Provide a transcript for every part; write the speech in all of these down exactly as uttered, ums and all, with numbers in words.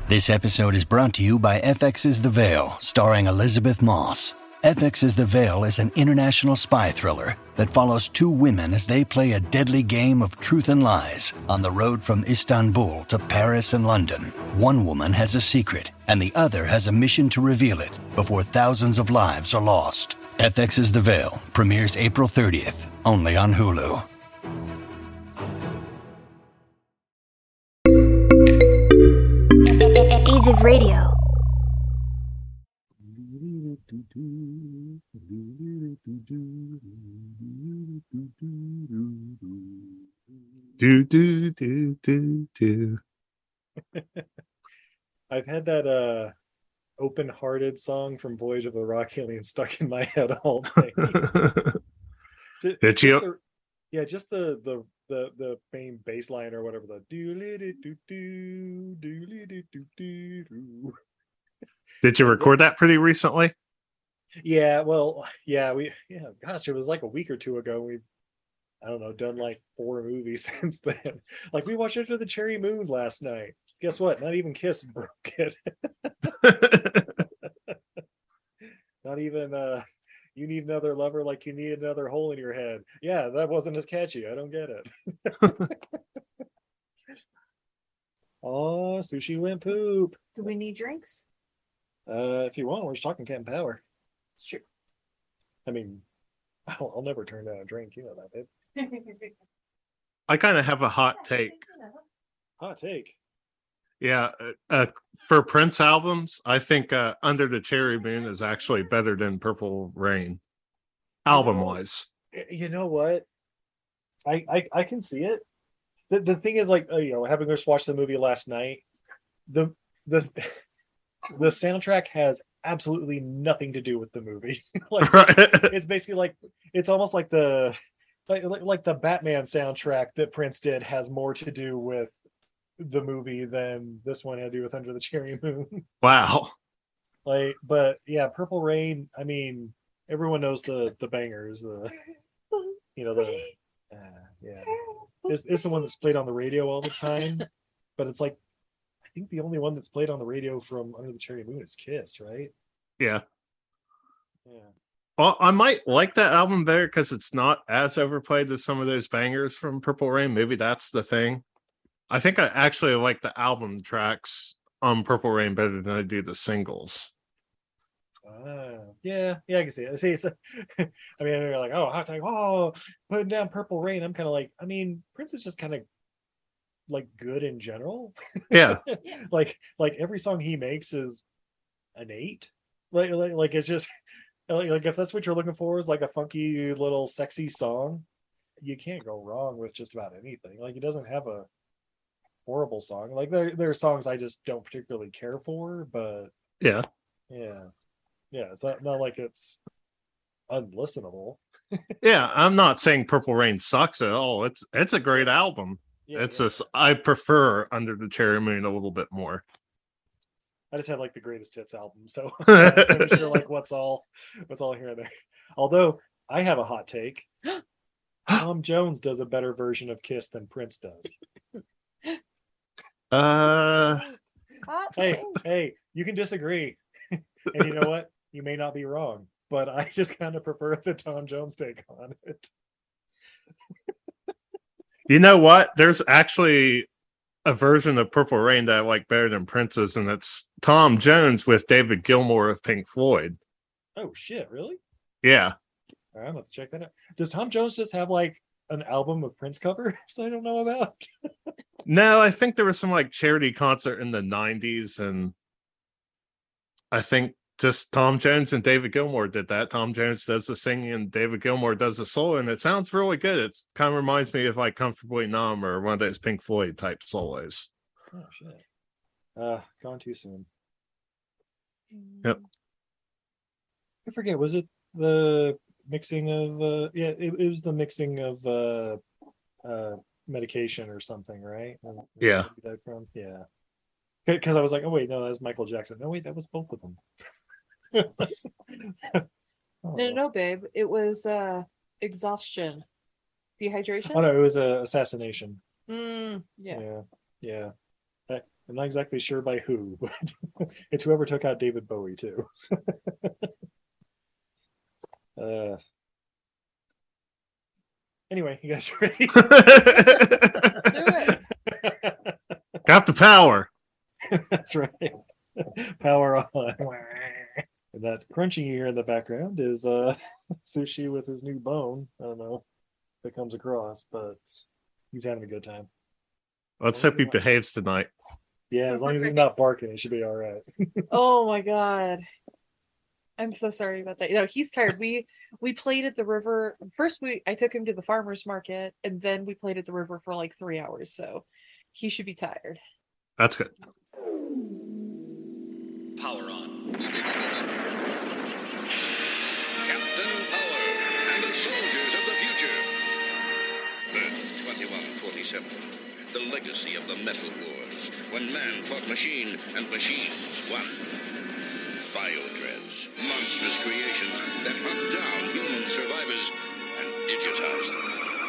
This episode is brought to you by F X's The Veil, starring Elizabeth Moss. F X's The Veil is an international spy thriller that follows two women as they play a deadly game of truth and lies on the road from Istanbul to Paris and London. One woman has a secret, and the other has a mission to reveal it before thousands of lives are lost. F X's The Veil premieres April thirtieth, only on Hulu. Age of Radio. Do do do do do. I've had that uh open-hearted song from Voyage of the Rock Alien stuck in my head all day. just, Did just you? the, yeah, just the the the the main bass line or whatever. The do do do do do do do do. Did you record that pretty recently? Yeah, well, yeah, we yeah, gosh, it was like a week or two ago. We've I don't know, done like four movies since then. Like we watched Under the Cherry Moon last night. Guess what? Not even Kiss broke it. Not even uh You Need Another Lover Like You Need Another Hole in Your Head. Yeah, that wasn't as catchy. I don't get it. Oh, Sushi went poop. Do we need drinks? Uh, if you want, we're just talking Cat Power. It's true. I mean, I'll, I'll never turn down a drink. You know that, babe. I kind of have a hot take. Hot take. Yeah, uh, uh, for Prince albums, I think uh, Under the Cherry Moon is actually better than Purple Rain, album-wise. You know what? I I, I can see it. The the thing is, like, uh, you know, having just watched the movie last night, the the the soundtrack has absolutely nothing to do with the movie. Like, Right. it's basically like it's almost like the like like like the Batman soundtrack that Prince did has more to do with the movie than this one had to do with Under the Cherry Moon. Wow. Like, but yeah, Purple Rain. I mean, everyone knows the the bangers. The you know the uh, yeah, it's, it's the one that's played on the radio all the time. But it's like I think the only one that's played on the radio from Under the Cherry Moon is Kiss, right? Yeah. Yeah. Well, I might like that album better because it's not as overplayed as some of those bangers from Purple Rain. Maybe that's the thing. I think I actually like the album tracks on Purple Rain better than I do the singles. Ah, yeah, yeah, I can see it. See, it's, I mean, you're like, oh, hot take, oh, putting down Purple Rain. I'm kind of like, I mean, Prince is just kind of like good in general. Yeah. like, like every song he makes is an eight. Like, like, like it's just like, like if that's what you're looking for is like a funky little sexy song, you can't go wrong with just about anything. Like, he doesn't have a horrible song. Like there, there are songs I just don't particularly care for, but Yeah. yeah. Yeah, it's not, not like it's unlistenable. Yeah, I'm not saying Purple Rain sucks at all. It's it's a great album. Yeah, it's yeah. just I prefer Under the Cherry Moon a little bit more. I just have like the greatest hits album, so I'm sure like what's all what's all here and there. Although I have a hot take. Tom Jones does a better version of Kiss than Prince does. Uh Hot Hey, take. hey, you can disagree. And you know what? You may not be wrong, but I just kind of prefer the Tom Jones take on it. You know what? There's actually a version of Purple Rain that I like better than Prince's, and it's Tom Jones with David Gilmour of Pink Floyd. Oh shit, really? Yeah. All right, let's check that out. Does Tom Jones just have like an album of Prince covers I don't know about? No, I think there was some like charity concert in the nineties, and I think just Tom Jones and David Gilmour did that. Tom Jones does the singing and David Gilmour does the solo, and it sounds really good. It's kind of reminds me of like Comfortably Numb or one of those Pink Floyd type solos. Oh shit. Uh gone too soon. Yep. I forget, was it the mixing of uh yeah, it, it was the mixing of uh uh medication or something, right? Yeah. That from? Yeah. Because I was like, oh wait, no, that was Michael Jackson. No, wait, that was both of them. oh. No, no, babe. It was uh exhaustion, dehydration. Oh no, it was a uh, assassination. Mm, yeah. Yeah, yeah. That, I'm not exactly sure by who, but it's whoever took out David Bowie too. uh, anyway, you guys ready? Let's do it. Got the power. That's right. Power on. And that crunching you hear in the background is uh, Sushi with his new bone. I don't know if it comes across, but he's having a good time. Let's hope he behaves tonight. Yeah, as long as he's not barking, he should be all right. Oh my god. I'm so sorry about that. You know, he's tired. We we played at the river. First we I took him to the farmer's market, and then we played at the river for like three hours. So he should be tired. That's good. Power on. Captain Power and the soldiers of the future. Earth twenty-one forty-seven. The legacy of the Metal Wars, when man fought machine and machines won. Biodreads, monstrous creations that hunt down human survivors and digitize them.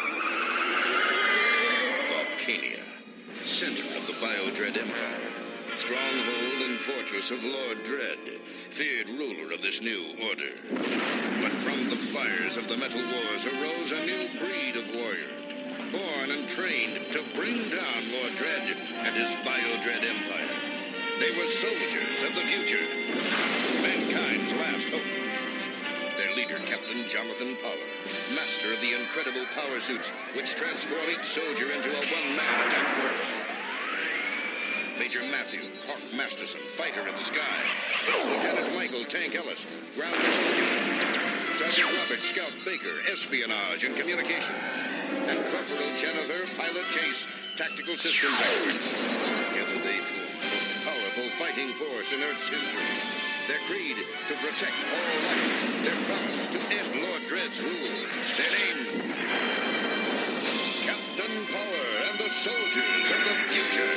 Volcania, center of the Biodread Empire, stronghold and fortress of Lord Dread, feared ruler of this new order. But from the fires of the Metal Wars arose a new breed of warrior, born and trained to bring down Lord Dread and his Biodread Empire. They were soldiers of the future, mankind's last hope. Their leader, Captain Jonathan Power, master of the incredible power suits which transform each soldier into a one-man attack force. Major Matthew Hawk Masterson, fighter in the sky. Lieutenant Michael Tank Ellis, ground missile unit. Sergeant Robert Scout Baker, espionage and communication. And Corporal Jennifer, pilot chase, tactical systems expert. Together they form the most powerful fighting force in Earth's history. Their creed, to protect all life. Their promise, to end Lord Dread's rule. Their name, Captain Power and the soldiers of the future.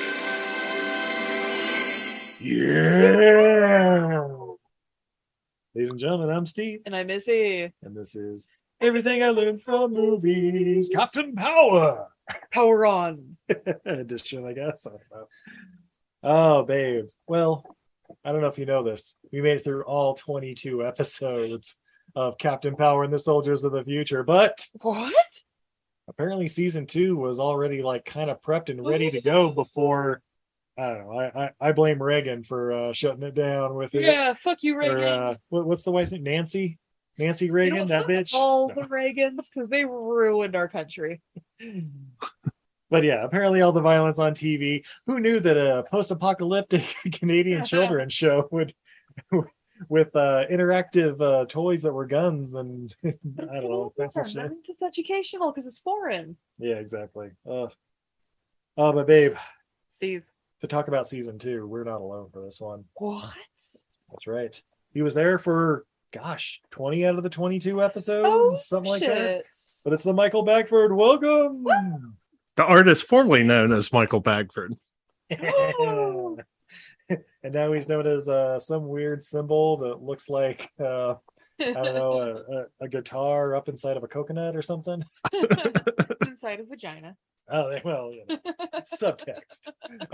Yeah. Ladies and gentlemen, I'm Steve, And I'm Missy. and this is Everything I Learned from Movies, Captain Power Power on. edition, I guess. I don't know. Oh, babe. Well, I don't know if you know this. We made it through all twenty-two episodes of Captain Power and the Soldiers of the Future, but What? apparently season two was already like kind of prepped and ready to go before. I don't know. I I, I blame Reagan for uh, shutting it down with it. Yeah, fuck you, Or, Reagan. uh, what, what's the wife's name? Nancy? Nancy Reagan, You know, that fuck bitch. All No. the Reagans, because they ruined our country. But yeah, apparently all the violence on T V. Who knew that a post-apocalyptic Canadian children's show would, with uh, interactive uh, toys that were guns and I But it's don't know, gonna fancy learn. shit. That means it's educational because it's foreign. Yeah, exactly. Uh, oh, but babe, Steve. to talk about season two, we're not alone for this one. What? That's right. He was there for, gosh, twenty out of the twenty-two episodes, Oh, something like that. shit. But it's the Michael Bagford. Welcome. The artist formerly known as Michael Bagford. Oh. And now he's known as uh, some weird symbol that looks like uh, I don't know a, a, a guitar up inside of a coconut or something. Inside a vagina. Oh well, you know, subtext.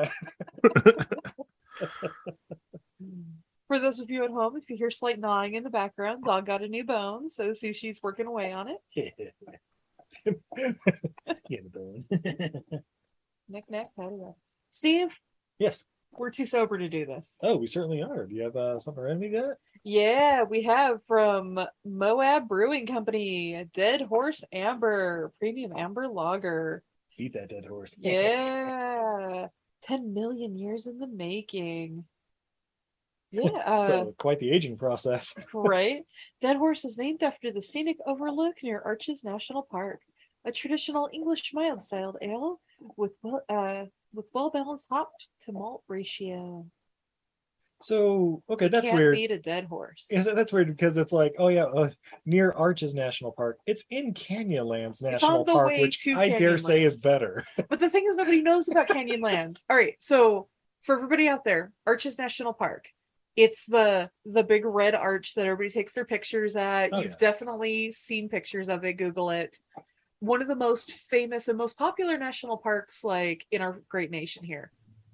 For those of you at home, if you hear slight gnawing in the background, dog got a new bone, so Sushi's working away on it. Yeah. Yeah, the Knick knack, patty whack. Steve, yes. we're too sober to do this. Oh, we certainly are. Do you have uh, something ready to get? Yeah, we have from Moab Brewing Company, Dead Horse Amber, Premium Amber Lager. Beat that dead horse. Yeah, ten million years in the making. Yeah, uh, So, quite the aging process. right. Dead Horse is named after the scenic overlook near Arches National Park, a traditional English mild-styled ale with well, uh, with well-balanced hop to malt ratio. So, okay, You that's can't weird. beat a dead horse. Yeah, so that's weird because it's like, oh yeah, uh, near Arches National Park. It's in Canyonlands on National the Park, way which to I dare say is Canyonlands. better. But the thing is, nobody knows about Canyonlands. All right, so for everybody out there, Arches National Park. It's the the big red arch that everybody takes their pictures at. Oh, You've yeah. definitely seen pictures of it. Google it. One of the most famous and most popular national parks, like in our great nation here.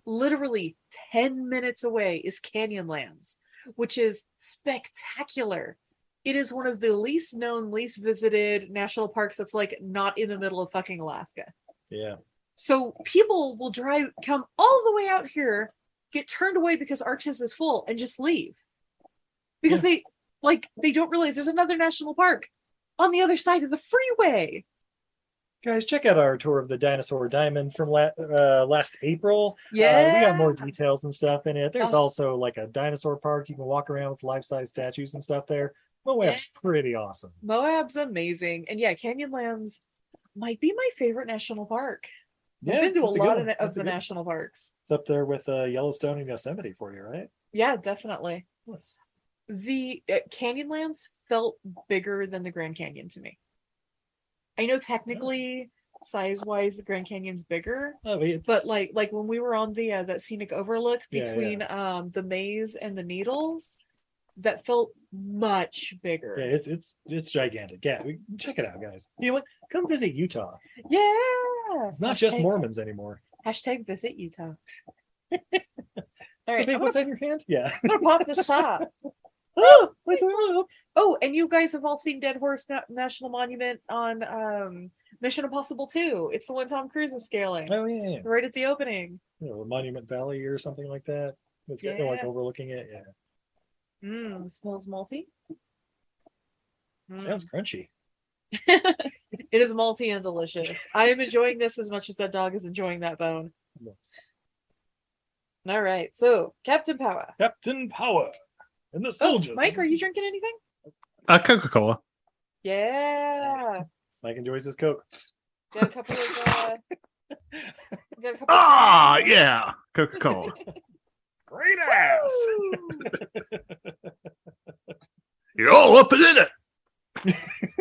literally ten minutes away is Canyonlands, which is spectacular. It is one of the least known, least visited national parks that's like not in the middle of fucking Alaska. Yeah. So people will drive, come all the way out here, get turned away because Arches is full, and just leave. Because yeah. they, like, they don't realize there's another national park on the other side of the freeway. Guys, check out our tour of the Dinosaur Diamond from la- uh, last April. Yeah. Uh, we got more details and stuff in it. There's Oh. also like a dinosaur park. You can walk around with life-size statues and stuff there. Moab's Yeah. pretty awesome. Moab's amazing. And yeah, Canyonlands might be my favorite national park. Yeah, I've been to a that's lot good of, one. of That's the a good- national parks. It's up there with uh, Yellowstone and Yosemite for you, right? Yeah, definitely. Nice. The uh, Canyonlands felt bigger than the Grand Canyon to me. I know technically, size-wise, the Grand Canyon's bigger, Oh, it's, but like like when we were on the uh, that scenic overlook Yeah, between um the maze and the needles, that felt much bigger. yeah, it's it's it's gigantic. Yeah, we, check it out, guys. You know what? Come visit Utah. Yeah. It's not just Hashtag- Mormons anymore. Hashtag visit Utah. All So, right, babe, I'm what's gonna, that in your hand? Yeah. I'm gonna pop this up. Oh, what's up? Oh, and you guys have all seen Dead Horse Na- National Monument on um Mission Impossible two. It's the one Tom Cruise is scaling Oh yeah, yeah. right at the opening. You know, Monument Valley or something like that. It's got- they're like Yeah. overlooking it. Yeah. Mmm, smells malty. Mm. Sounds crunchy. It is malty and delicious. I am enjoying this as much as that dog is enjoying that bone. All right, so Captain Power. Captain Power and the Oh, soldiers. Mike, are you drinking anything? Uh, Coca Cola. Yeah. Mike enjoys his Coke. Got a couple of. Uh, got a couple Ah, of yeah, Coca Cola. Great ass. Woo! You're all up and in it.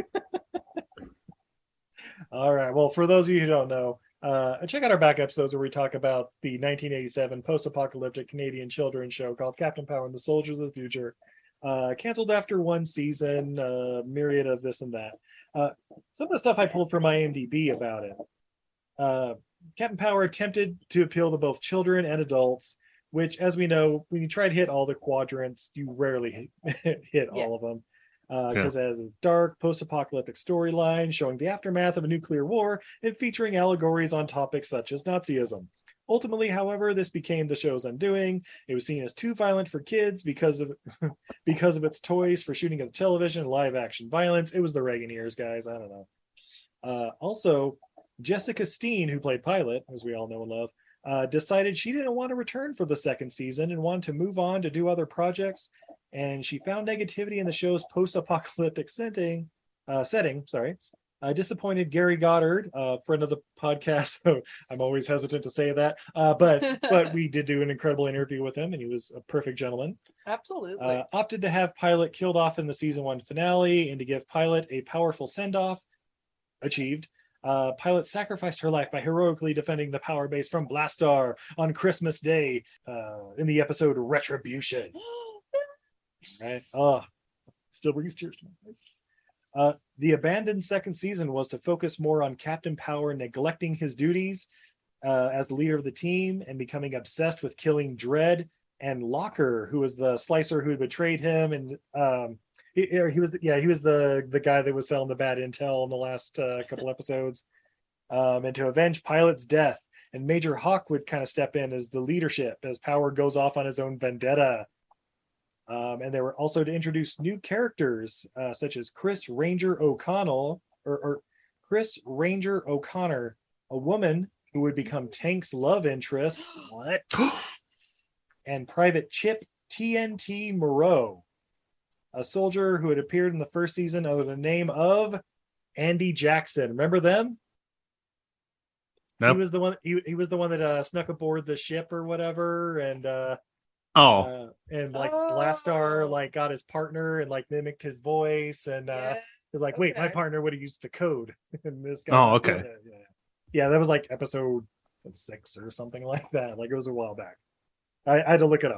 All right. Well, for those of you who don't know, uh, check out our back episodes where we talk about the nineteen eighty-seven post-apocalyptic Canadian children's show called Captain Power and the Soldiers of the Future. Uh, canceled after one season, uh, myriad of this and that. Uh, some of the stuff I pulled from IMDb about it. Uh, Captain Power attempted to appeal to both children and adults, which, as we know, when you try to hit all the quadrants, you rarely hit, hit Yeah. all of them. Because uh, it has a dark post-apocalyptic storyline showing the aftermath of a nuclear war and featuring allegories on topics such as Nazism. Ultimately, however, this became the show's undoing. It was seen as too violent for kids because of because of its toys for shooting at the television and live-action violence. It was the Reagan years, guys. I don't know. Uh, also, Jessica Steen, who played Pilot, as we all know and love, uh, decided she didn't want to return for the second season and wanted to move on to do other projects. And she found negativity in the show's post-apocalyptic setting. Uh, setting, sorry. Uh, disappointed Gary Goddard, uh, friend of the podcast. So I'm always hesitant to say that, uh, but but we did do an incredible interview with him, and he was a perfect gentleman. Absolutely. Uh, opted to have Pilot killed off in the season one finale and to give Pilot a powerful send-off. Achieved. Uh, Pilot sacrificed her life by heroically defending the power base from Blastar on Christmas Day uh, in the episode Retribution. Right? Oh, still brings tears to my eyes. Uh, the abandoned second season was to focus more on Captain Power neglecting his duties uh, as the leader of the team and becoming obsessed with killing Dredd and Locker, who was the slicer who had betrayed him, and um, he, he was yeah he was the the guy that was selling the bad intel in the last uh, couple episodes, um, and to avenge Pilot's death. And Major Hawk would kind of step in as the leadership as Power goes off on his own vendetta. Um, and they were also to introduce new characters uh, such as Chris Ranger O'Connell or, or Chris Ranger O'Connor, a woman who would become Tank's love interest. What? And Private Chip T N T Moreau, a soldier who had appeared in the first season under the name of Andy Jackson. Remember them? Nope. He was the one. He, he was the one that uh, snuck aboard the ship or whatever, and uh, Oh, uh, and like Oh. Blastar like got his partner and like mimicked his voice, and uh, Yes, was like, wait, my okay. partner would have used the code, and this guy. Oh, okay. Yeah, yeah, that was like episode six or something like that. Like it was a while back. I, I had to look it up.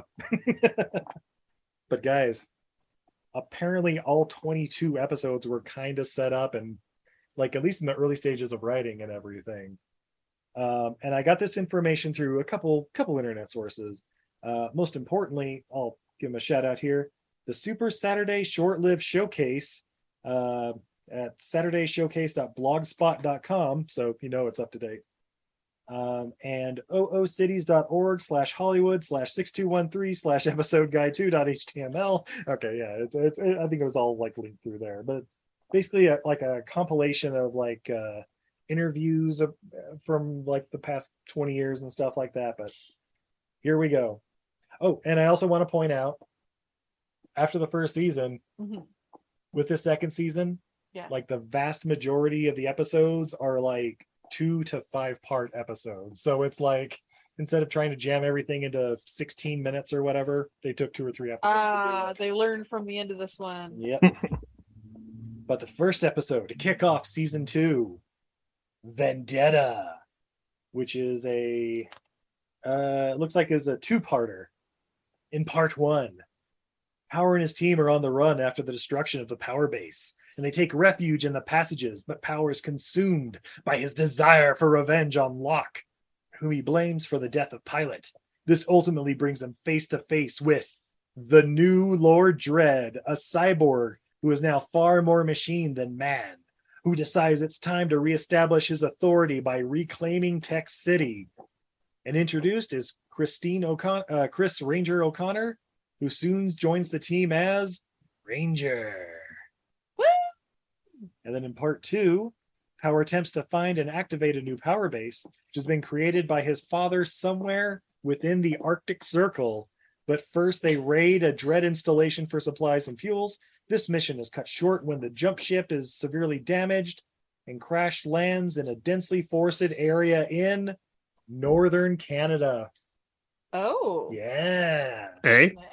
But guys, apparently all twenty-two episodes were kind of set up and like at least in the early stages of writing and everything. Um, and I got this information through a couple couple internet sources. Uh, most importantly, I'll give them a shout out here. The Super Saturday Short-Lived Showcase uh, at saturday showcase dot blogspot dot com. So you know it's up to date. Um, and oocities.org slash Hollywood slash six two one three slash episode guide two dot html. Okay, yeah, it's, it's it, I think it was all like linked through there, but it's basically a, like a compilation of like uh, interviews of, from like the past twenty years and stuff like that. But here we go. Oh, and I also want to point out after the first season, Mm-hmm. with the second season, Yeah. like the vast majority of the episodes are like two to five part episodes. So it's like instead of trying to jam everything into sixteen minutes or whatever, they took two or three episodes. Ah, to do they learned from the end of this one. it. Yep. But the first episode to kick off season two, Vendetta, which is a uh it looks like is a two-parter. In part one, Power and his team are on the run after the destruction of the power base, and they take refuge in the passages, but Power is consumed by his desire for revenge on Locke, whom he blames for the death of Pilot. This ultimately brings him face to face with the new Lord Dread, a cyborg who is now far more machine than man, who decides it's time to reestablish his authority by reclaiming Tech City. And introduced is Christine O'Con- uh, Chris Ranger O'Connor, who soon joins the team as Ranger. Woo! And then in part two, Power attempts to find and activate a new power base, which has been created by his father somewhere within the Arctic Circle. But first, they raid a Dread installation for supplies and fuels. This mission is cut short when the jump ship is severely damaged and crash lands in a densely forested area in northern Canada. Oh. Yeah. Hey, Snap.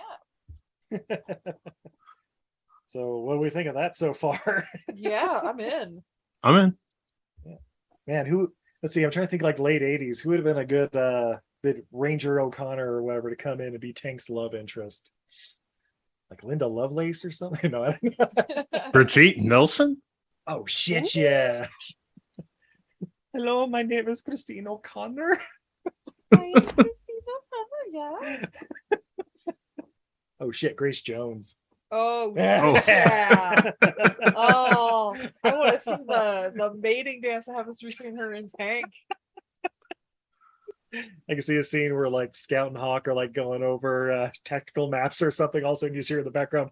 So what do we think of that so far? Yeah, I'm in. I'm in. Man, who let's see, I'm trying to think like late eighties. Who would have been a good uh good Ranger O'Connor or whatever to come in and be Tank's love interest? Like Linda Lovelace or something? No, I don't know. Brigitte Nielsen? Oh shit, yeah. Hello, my name is Christine O'Connor. I am Christina Palmer, yeah. Oh shit, Grace Jones. Oh, Oh. yeah. Oh, I want to see the, the mating dance that happens between her and Tank. I can see a scene where like Scout and Hawk are like going over uh, tactical maps or something. Also, and you hear in the background,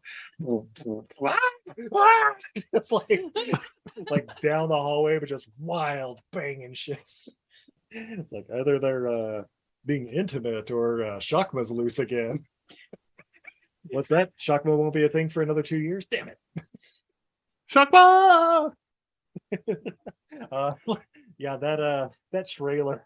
it's like like down the hallway, but just wild banging shit. It's like either they're uh, being intimate or uh, Shakma's loose again. What's that? Shakma won't be a thing for another two years. Damn it. Shakma! uh, yeah, that uh, that trailer.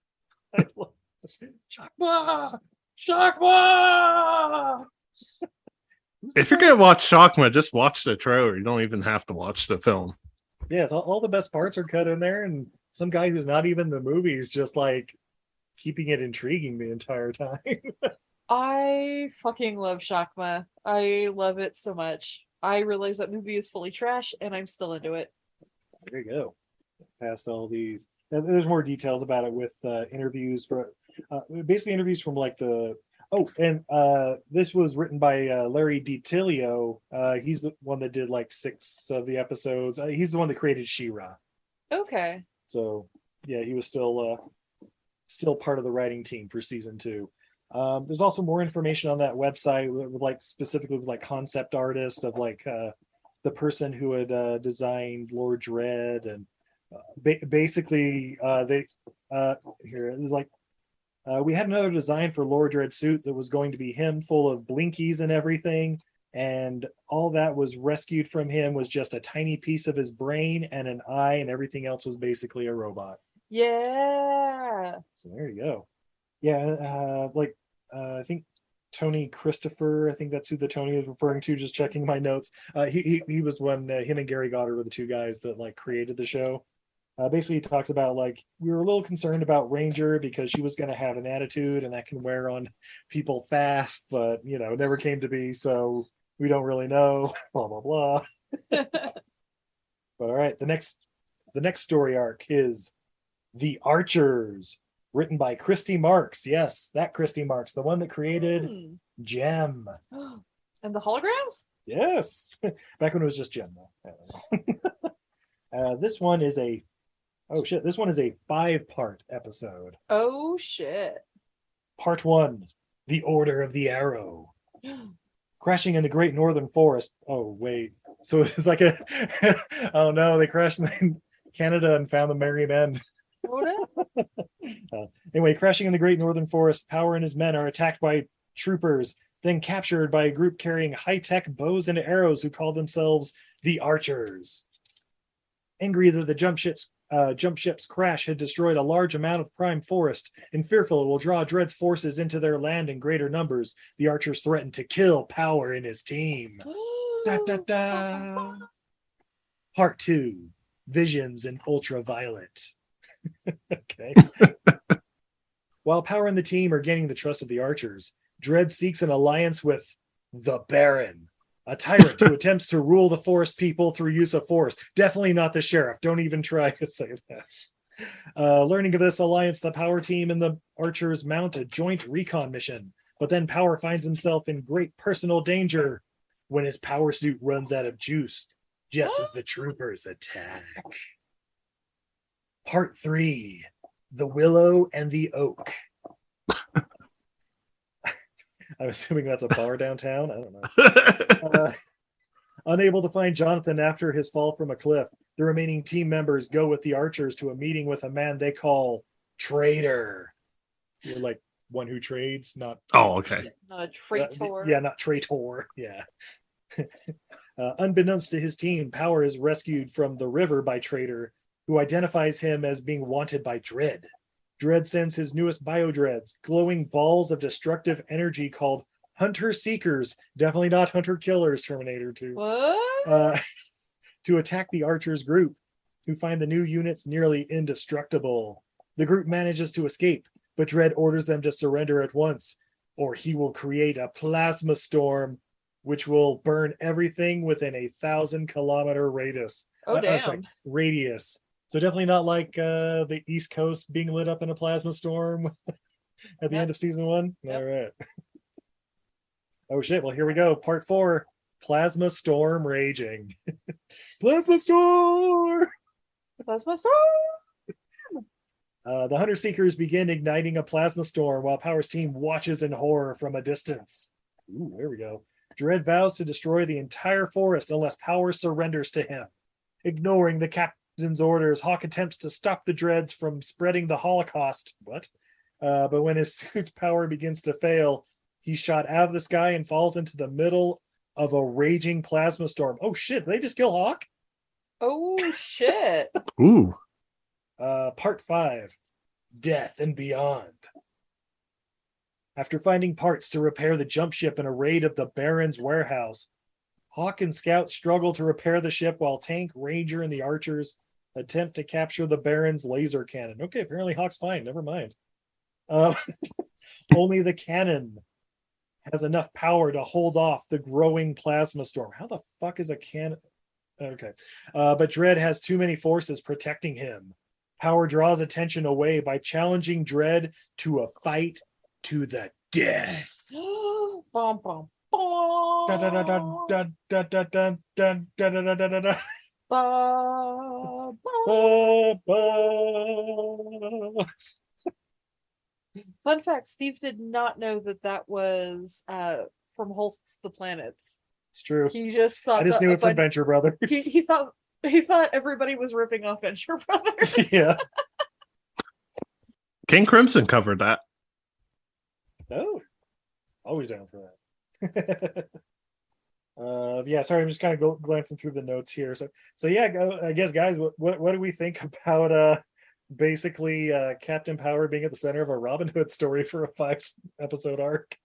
Shakma! Shakma! If you're gonna watch Shakma, just watch the trailer. You don't even have to watch the film. Yeah, it's all, all the best parts are cut in there, and some guy who's not even in the movie is just like keeping it intriguing the entire time. I fucking love Shakma. I love it so much. I realize that movie is fully trash, and I'm still into it. There you go. Past all these. And there's more details about it with uh, interviews for uh, basically interviews from like the oh and uh, this was written by uh, Larry DiTilio. Uh, he's the one that did like six of the episodes. Uh, he's the one that created She-Ra. Okay. So yeah, he was still uh, still part of the writing team for season two. Um, there's also more information on that website with, with like specifically with like concept artist of like uh, the person who had uh, designed Lord Dread and uh, ba- basically uh, they uh, here it was like uh, we had another design for Lord Dread suit that was going to be him full of blinkies and everything, and all that was rescued from him was just a tiny piece of his brain and an eye, and everything else was basically a robot. Yeah. So there you go. Yeah, uh, like uh, I think Tony Christopher, I think that's who the Tony is referring to. Just checking my notes. Uh, he, he he was when uh, him and Gary Goddard were the two guys that like created the show. Uh, basically, he talks about like we were a little concerned about Ranger because she was going to have an attitude and that can wear on people fast, but you know, it never came to be. So we don't really know. Blah blah blah. But all right, the next the next story arc is The Archers, written by Christy Marks. Yes, that Christy Marks, the one that created Hmm. Gem. And the holograms? Yes, back when it was just Gem, though. I don't know. uh, this one is a oh shit. This one is a five-part episode. Oh shit. Part one: The Order of the Arrow. Crashing in the Great Northern Forest. Oh wait, so it's like a oh no, they crashed in Canada and found the Merry Men. Oh, no. Uh, anyway, crashing in the Great Northern Forest, Power and his men are attacked by troopers, then captured by a group carrying high-tech bows and arrows who call themselves the Archers. Angry that the jump ships uh, jump ship's crash had destroyed a large amount of prime forest, and fearful it will draw Dread's forces into their land in greater numbers, the Archers threaten to kill Power and his team. Da, da, da. Part two: Visions in Ultraviolet. Okay. While Power and the team are gaining the trust of the Archers, Dread seeks an alliance with the Baron, a tyrant who attempts to rule the forest people through use of force. Definitely not the sheriff. Don't even try to say that. Uh, learning of this alliance, the Power team and the Archers mount a joint recon mission, but then Power finds himself in great personal danger when his power suit runs out of juice, just as the troopers attack. Part three: The Willow and the Oak. I'm assuming that's a bar downtown. I don't know. Uh, unable to find Jonathan after his fall from a cliff, the remaining team members go with the Archers to a meeting with a man they call Traitor. You're like one who trades, not Oh, okay. Not a traitor. Uh, yeah, not traitor. Yeah. uh, unbeknownst to his team, Power is rescued from the river by Traitor, who identifies him as being wanted by Dread. Dread sends his newest bio-dreads, glowing balls of destructive energy called Hunter Seekers, definitely not Hunter Killers, Terminator two, What? uh, to attack the Archers group, who find the new units nearly indestructible. The group manages to escape, but Dread orders them to surrender at once, or he will create a plasma storm, which will burn everything within a thousand kilometer radius. Oh, Uh, damn. uh, sorry, radius. So definitely not like uh, the East Coast being lit up in a plasma storm at the Yep. end of season one. Yep. All right. Oh shit! Well, here we go. Part four: Plasma Storm raging. Plasma storm. That's my story. Uh, the Hunter Seekers begin igniting a plasma storm while Power's team watches in horror from a distance. Ooh, there we go. Dread vows to destroy the entire forest unless Power surrenders to him. Ignoring the captain's orders, Hawk attempts to stop the Dreads from spreading the Holocaust. What? Uh, but when his suit's power begins to fail, he's shot out of the sky and falls into the middle of a raging plasma storm. Oh shit, did they just kill Hawk? Oh shit. Ooh. Uh, part five: Death and Beyond. After finding parts to repair the jump ship in a raid of the Baron's warehouse, Hawk and Scout struggle to repair the ship while Tank, Ranger, and the Archers attempt to capture the Baron's laser cannon. Okay, apparently Hawk's fine. Never mind. Uh, only the cannon has enough power to hold off the growing plasma storm. How the fuck is a cannon? Okay. Uh, but Dread has too many forces protecting him. Power draws attention away by challenging Dread to a fight to the death. Bum, bum, bum. Da, da, da, da, da, da, da, da, da, da, da, da, da, da, da. Ba, ba. Ba, ba. Fun fact: Steve did not know that that was uh, from Holst's The Planets. It's true. He just thought. I just that knew a it from bunch- Venture Brothers. He, he thought he thought everybody was ripping off Venture Brothers. Yeah. King Crimson covered that. Oh, always down for that. uh, yeah, sorry, I'm just kind of go- glancing through the notes here. So, so yeah, go, I guess, guys, what, what what do we think about uh, basically uh, Captain Power being at the center of a Robin Hood story for a five episode arc?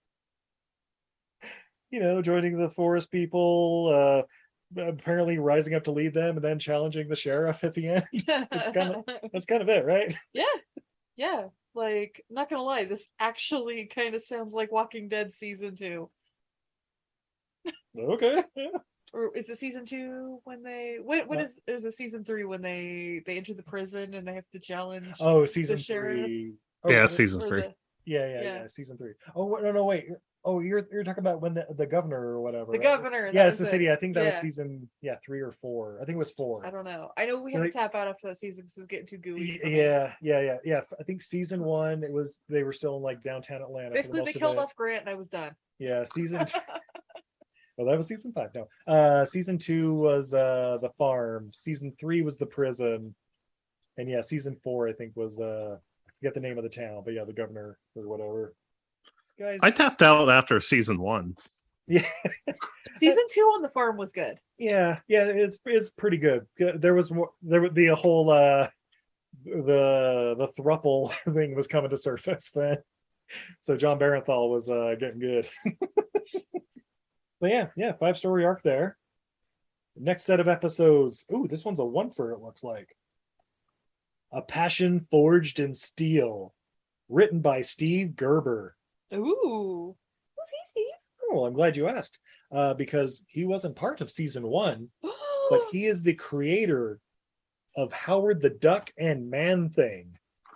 You know, joining the forest people, uh, apparently rising up to lead them, and then challenging the sheriff at the end. It's kind of that's kind of it, right? Yeah, yeah. Like, not gonna lie, this actually kind of sounds like Walking Dead season two. Okay. Yeah. Or is it season two when they what what Uh, is is it season three when they they enter the prison and they have to challenge Oh, season sheriff three. Oh, Yeah, uh, season or three. the yeah, yeah, yeah. yeah, season three. Oh wait, no, no, wait. Oh, you're you're talking about when the, the governor or whatever. the right? governor? Yeah, that it's the was city. it. I think that was Yeah. season yeah three or four. I think it was four. I don't know. I know we had Like- to tap out after that season because it was getting too gooey. Y- for me. Yeah, yeah, yeah, yeah. I think season one it was they were still in like downtown Atlanta. for the Basically, they most of killed it. off Grant, and I was done. Yeah, season. Two, well, that was season five. No, uh, season two was uh the farm. Season three was the prison, and yeah, season four I think was uh I forget the name of the town, but yeah, the governor or whatever. Guys, I tapped out after season one. yeah, Season two on the farm was good. yeah, yeah. It's it's pretty good. Good- There was more. There would be a whole uh the the thruple thing was coming to surface then. So John Barenthal was uh getting good. But yeah, yeah, five story arc there. Next set of episodes. Ooh, this one's a one for it looks like. A Passion Forged in Steel, written by Steve Gerber. Ooh, who's he, Steve? Oh, I'm glad you asked, uh, because he wasn't part of season one, but he is the creator of Howard the Duck and Man Thing.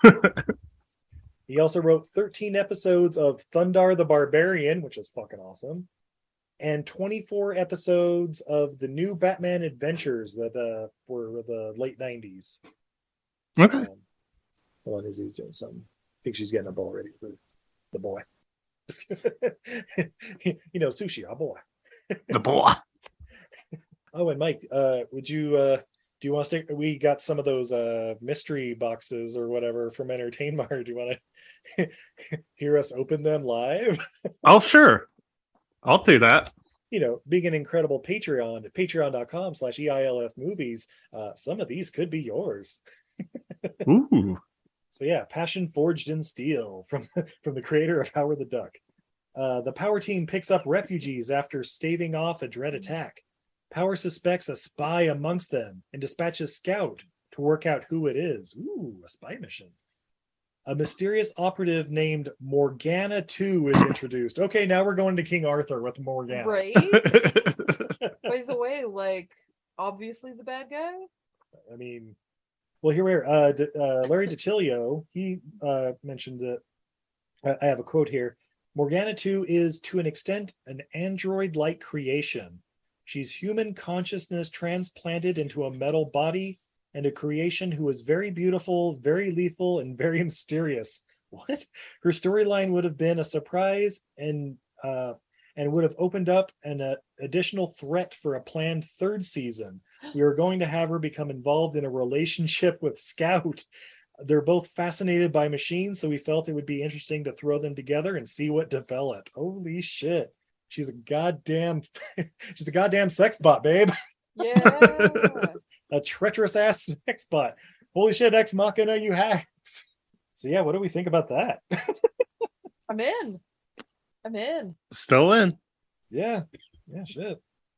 He also wrote thirteen episodes of Thundar the Barbarian, which is fucking awesome, and twenty-four episodes of the new Batman Adventures that uh, were the late nineties. Okay. Um, hold on, Izzy's doing something. I think she's getting a bowl ready for the boy. You know, sushi, a boy. The boy. Oh, and Mike, uh, would you uh, do you want to stick? We got some of those uh, mystery boxes or whatever from Entertain Mart. Do you want to hear us open them live? Oh, sure. I'll do that. You know, being an incredible Patreon at patreon.com slash EILF movies, uh, some of these could be yours. Ooh. So yeah, Passion Forged in Steel from from the creator of Howard the Duck. Uh, the Power team picks up refugees after staving off a dread attack. Power suspects a spy amongst them and dispatches Scout to work out who it is. Ooh, a spy mission. A mysterious operative named Morgana two is introduced. Okay, now we're going to King Arthur with Morgana. Right. By the way, like obviously the bad guy. I mean, well, here we are. Uh, D- uh, Larry DiTilio, he uh, mentioned that. I I have a quote here. Morgana two is, to an extent, an android-like creation. She's human consciousness transplanted into a metal body, and a creation who is very beautiful, very lethal, and very mysterious. What? Her storyline would have been a surprise and uh, and would have opened up an uh, additional threat for a planned third season. We were going to have her become involved in a relationship with Scout. They're both fascinated by machines, so we felt it would be interesting to throw them together and see what developed. Holy shit. She's a goddamn she's a goddamn sex bot, babe. Yeah. A treacherous ass sex bot. Holy shit, Ex Machina, you hacks. So yeah, what do we think about that? I'm in. I'm in. Still in. Yeah. Yeah, shit.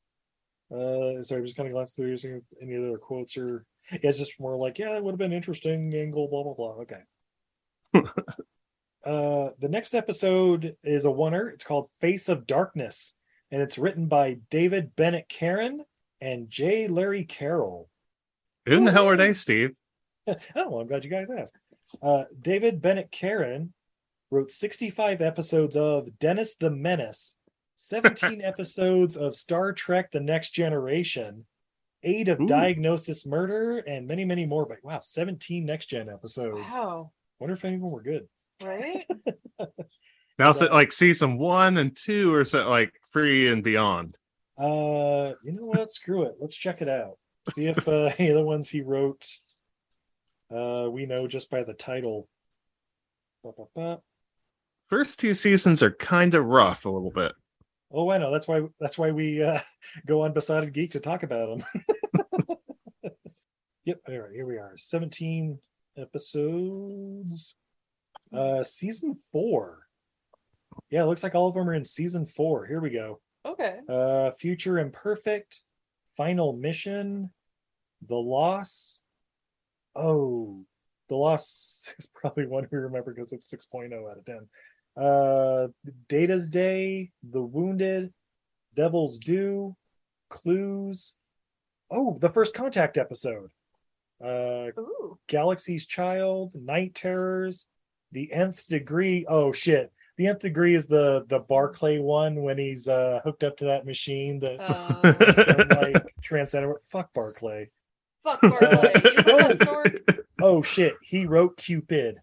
Uh sorry, I'm just kind of glancing through using any other quotes or yeah, it's just more like, yeah, it would have been interesting angle, blah blah blah. Okay. Uh, the next episode is a oneer. It's called Face of Darkness, and it's written by David Bennett Karen and J. Larry Carroll. Who in the hell are they, Steve? Oh, well, I'm glad you guys asked. Uh, David Bennett Karen wrote sixty-five episodes of Dennis the Menace, seventeen episodes of Star Trek The Next Generation, eight of Ooh. Diagnosis Murder, and many, many more. But wow, seventeen Next Gen episodes. Wow. Wonder if any of them were good. Right? Now is it like season one and two, or is it like three and beyond? Uh, you know what? Screw it. Let's check it out. See if uh, any of the ones he wrote, uh, we know just by the title. Ba, ba, ba. First two seasons are kind of rough a little bit. Oh, I know. That's why. That's why we uh, go on Besotted Geek to talk about them. Yep. All right. Here we are. Seventeen episodes. Uh, season four. Yeah, it looks like all of them are in season four. Here we go. Okay. Uh, Future Imperfect, Final Mission, The Loss. Oh, The Loss is probably one we remember because it's six point oh out of ten. Uh, Data's Day, The Wounded, Devil's Due, clues. Oh, the First Contact episode. Uh, Ooh. Galaxy's Child, Night Terrors, the Nth Degree. Oh shit. The Nth Degree is the the Barclay one when he's uh hooked up to that machine that Uh, some, like transcendent. Fuck Barclay. fuck Barclay. You heard that story? Oh shit. He wrote Cupid.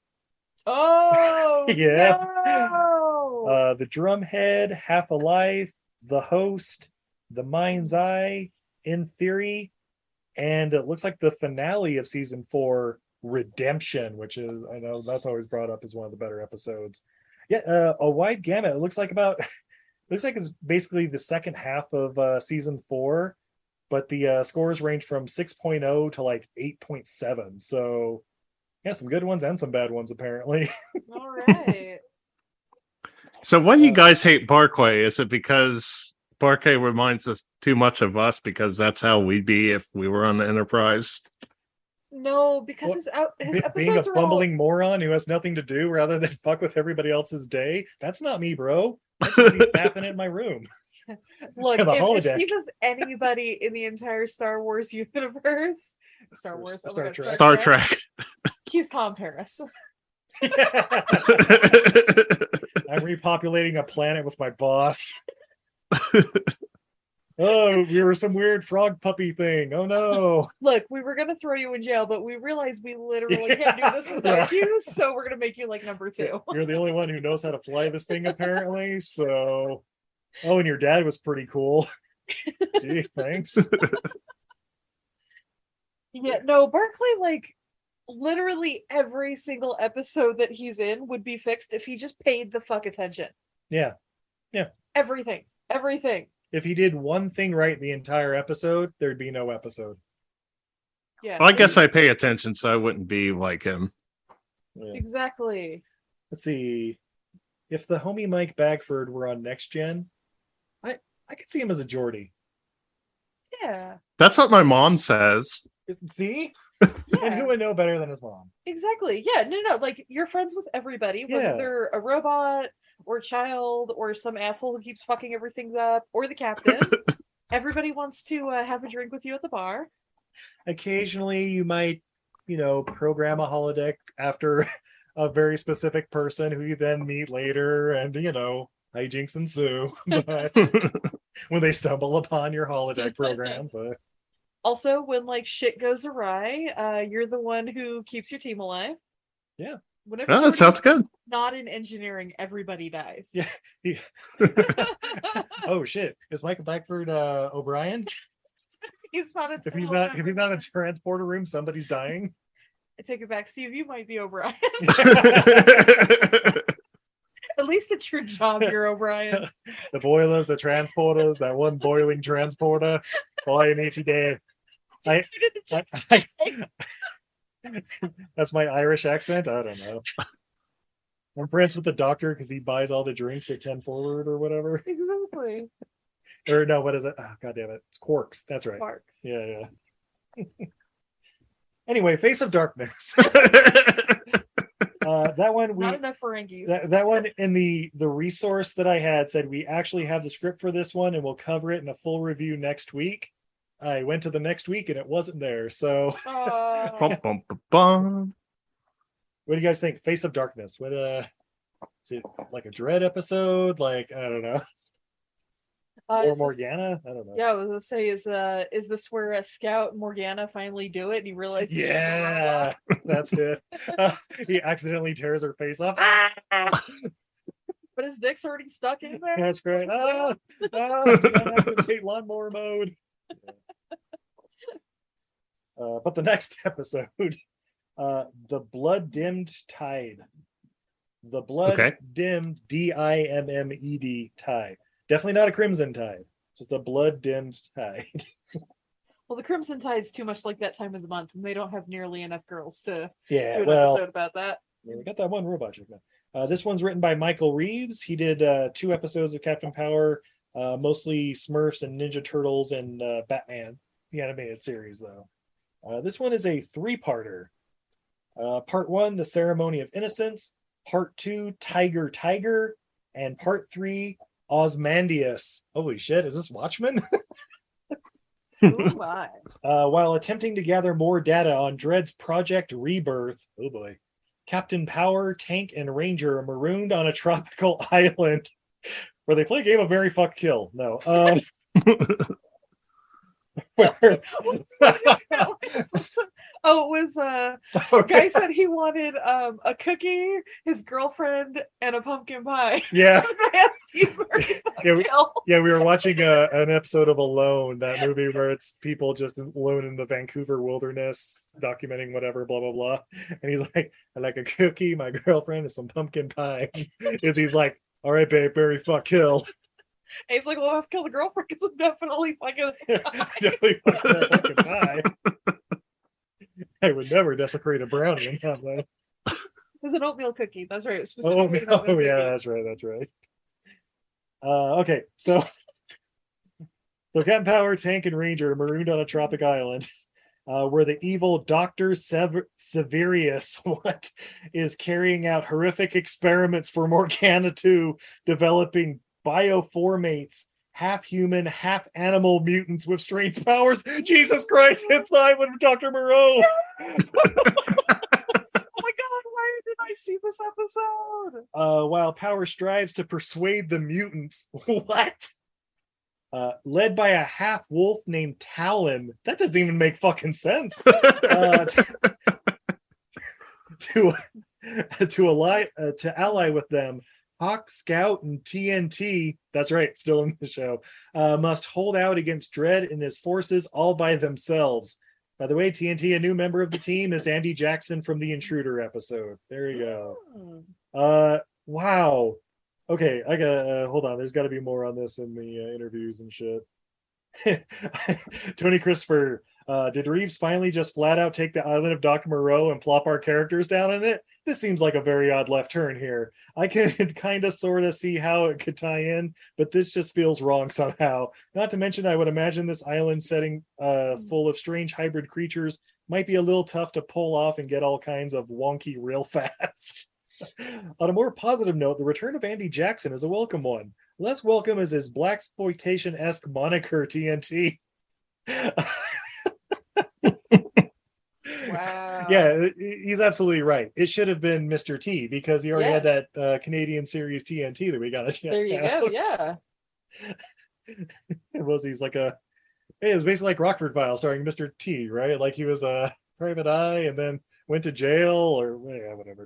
Oh Yes. no. Uh, the Drumhead, Half a Life, The Host, The Mind's Eye, In Theory, and it looks like the finale of season four, Redemption, which is, I know that's always brought up as one of the better episodes. Yeah, uh, a wide gamut. It looks like about, looks like it's basically the second half of uh, season four, but the uh, scores range from six point oh to like eight point seven. So, yeah, some good ones and some bad ones apparently. All right. So why do you Uh, guys hate Barclay? Is it because Barclay reminds us too much of us because that's how we'd be if we were on the Enterprise? No, because Well, his out his Be- episodes being a are all- fumbling moron who has nothing to do rather than fuck with everybody else's day. That's not me, bro. That's just me napping in my room. Look, the if, if holodeck. Steve was anybody in the entire Star Wars universe, Star Wars, oh my Star God, Trek. Star Trek. he's Tom Paris. I'm repopulating a planet with my boss. Oh, we were some weird frog puppy thing. Oh no. Look, we were gonna throw you in jail, but we realized we literally Yeah. can't do this without Yeah. you, so we're gonna make you like number two. You're the only one who knows how to fly this thing, apparently. So, oh, and your dad was pretty cool. Gee, thanks. Yeah, no, Barclay, like literally every single episode that he's in would be fixed if he just paid the fuck attention. Yeah. Everything. Everything. If he did one thing right the entire episode, there'd be no episode. Yeah. Well, I guess I pay attention, so I wouldn't be like him. Yeah. Exactly. Let's see. If the homie Mike Bagford were on Next Gen, I I could see him as a Geordie. Yeah. That's what my mom says. See? And Yeah. who would know better than his mom? Exactly. Yeah. No, no. Like you're friends with everybody, whether Yeah. they're a robot or a child or some asshole who keeps fucking everything up or the captain. Everybody wants to uh, have a drink with you at the bar. Occasionally, you might, you know, program a holodeck after a very specific person who you then meet later, and you know, hijinks ensue. But when they stumble upon your holodeck program, but Also, when like shit goes awry, uh, you're the one who keeps your team alive. Yeah. Whenever Oh, that Jordy's sounds good. not in engineering, everybody dies. Yeah. he- oh shit, is Michael Bagford uh, O'Brien? He's not a If he's total not, if member. he's not in a transporter room, somebody's dying. I take it back, Steve. You might be O'Brien. At least it's your job, you're O'Brien. The boilers, the transporters, that one boiling transporter. Boy, and if you dare. I, You did the I, job. I, that's my Irish accent. I don't know. I'm friends with the doctor because he buys all the drinks at ten Forward or whatever. Exactly. Or no, what is it? Oh, God damn it. It's Quarks. That's right. Marks. Yeah, yeah. Anyway, Face of Darkness. Uh, that one we Not enough Ferengis. that, that one in the the resource that I had said we actually have the script for this one and we'll cover it in a full review next week. I went to the next week and it wasn't there. So Aw. Bum, bum, bum, bum. what do you guys think? Face of Darkness. What uh is it like a Dread episode? Like, I don't know. Uh, Or is this- Morgana? I don't know. Yeah, I was gonna say, is uh, is this where a Scout and Morgana finally do it, and he realizes? she's a Yeah, robot? that's it. Uh, he accidentally tears her face off. But his dick's already stuck in there. That's great. Ah, ah, you don't have to take lawnmower mode. Uh, but the next episode, uh, the blood dimmed tide. The blood Okay. dimmed D I M M E D tide. Definitely not a crimson tide. Just a blood dimmed tide. Well, the Crimson Tide's too much like that time of the month, and they don't have nearly enough girls to Yeah, do an well, episode about that. yeah, we got that one robot chick now. Uh, this one's written by Michael Reeves. He did uh, two episodes of Captain Power, uh, mostly Smurfs and Ninja Turtles and uh, Batman, the animated series, though. Uh, this one is a three-parter. Uh, part one, The Ceremony of Innocence. Part two, Tiger Tiger. And part three, Osmandius. Holy shit, is this Watchmen? Oh my. Uh, while attempting to gather more data on Dread's Project Rebirth, oh boy, Captain Power, Tank, and Ranger are marooned on a tropical island where they play a game of Marry Fuck Kill. No. Um, where- Oh, it was uh Okay. guy said he wanted um a cookie, his girlfriend, and a pumpkin pie. Yeah, Yeah, Yeah, we- yeah, we were watching uh, an episode of Alone, that movie where it's people just alone in the Vancouver wilderness, documenting whatever, blah blah blah. And he's like, "I like a cookie, my girlfriend, and some pumpkin pie." Is he's like, "All right, babe, Barry, fuck, kill." And he's like, well, I've killed a girlfriend because I'm definitely fucking Definitely fuck that pumpkin pie. I would never desecrate a brownie in that way. It's an oatmeal cookie. That's right. It's Oh, specifically an oh oatmeal yeah, cookie. that's right, that's right. Uh, okay, so so Captain Power, Tank, and Ranger are marooned on a tropic island, uh, where the evil Doctor Sever- Severius what is carrying out horrific experiments for Morgana two, developing bioformates, half human, half animal mutants with strange powers. Jesus Christ, it's the island of Doctor Moreau. Oh my god, why did I see this episode? Uh, while Power strives to persuade the mutants, what? Uh, led by a half wolf named Talon. That doesn't even make fucking sense. Uh, to to, to ally uh, to ally with them, Hawk, Scout, and T N T. That's right, still in the show. Uh, must hold out against Dread and his forces all by themselves. By the way, T N T, a new member of the team, is Andy Jackson from the Intruder episode. There you go. Hmm. Uh, wow. Okay, I gotta uh, hold on. There's got to be more on this in the uh, interviews and shit. Tony Christopher, uh, did Reeves finally just flat out take the island of Doctor Moreau and plop our characters down in it? This seems like a very odd left turn here. I can kind of sort of see how it could tie in, but this just feels wrong somehow. Not to mention, I would imagine this island setting uh, full of strange hybrid creatures might be a little tough to pull off and get all kinds of wonky real fast. On a more positive note, the return of Andy Jackson is a welcome one. Less welcome is his blaxploitation-esque moniker T N T. Wow. Yeah, he's absolutely right. It should have been Mister T because he already Yeah. had that uh, Canadian series T N T that we got to check There you out. go. Yeah. It was he's like a hey, it was basically like Rockford Files starring Mister T, right? Like he was a private eye and then went to jail or yeah, whatever.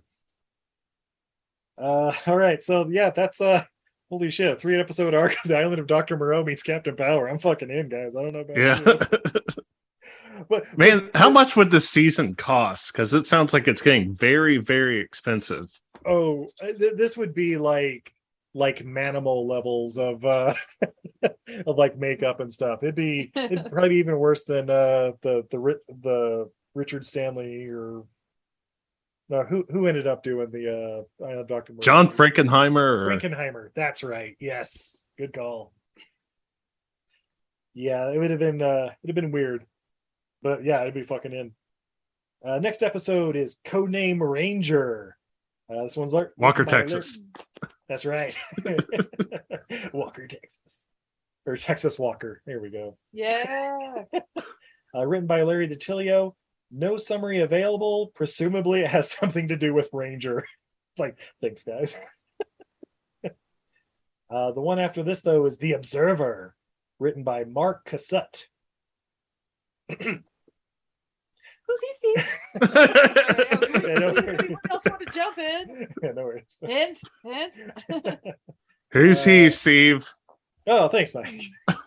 Uh, all right, so yeah, that's uh, holy shit, three episode arc of the Island of Doctor Moreau meets Captain Power. I'm fucking in, guys. I don't know about Yeah. you. But Man, but- how much would this season cost? Because it sounds like it's getting very, very expensive. Oh, uh, th- this would be like like manimal levels of uh of like makeup and stuff. It'd be it'd probably be even worse than uh the the Ri- the Richard Stanley or no who who ended up doing the uh uh, Doctor Moreau? John Frankenheimer or Frankenheimer. That's right. Yes, good call. Yeah, it would have been uh it'd have been weird, but yeah, it'd be fucking in. Uh, next episode is Codename Ranger. Uh, this one's like Walker, by- Texas. That's right. Walker, Texas. Or Texas Walker. There we go. Yeah. Uh, written by Larry DiTilio. No summary available. Presumably it has something to do with Ranger. Like, thanks, guys. uh, the one after this, though, is The Observer. Written by Mark Cassutt. Who's he, Steve? Yeah, Sorry, I was waiting no to see if worries. anyone else wanted to jump in. Yeah, no worries. Hint, hint. Who's Uh, he, Steve? Oh, thanks, Mike.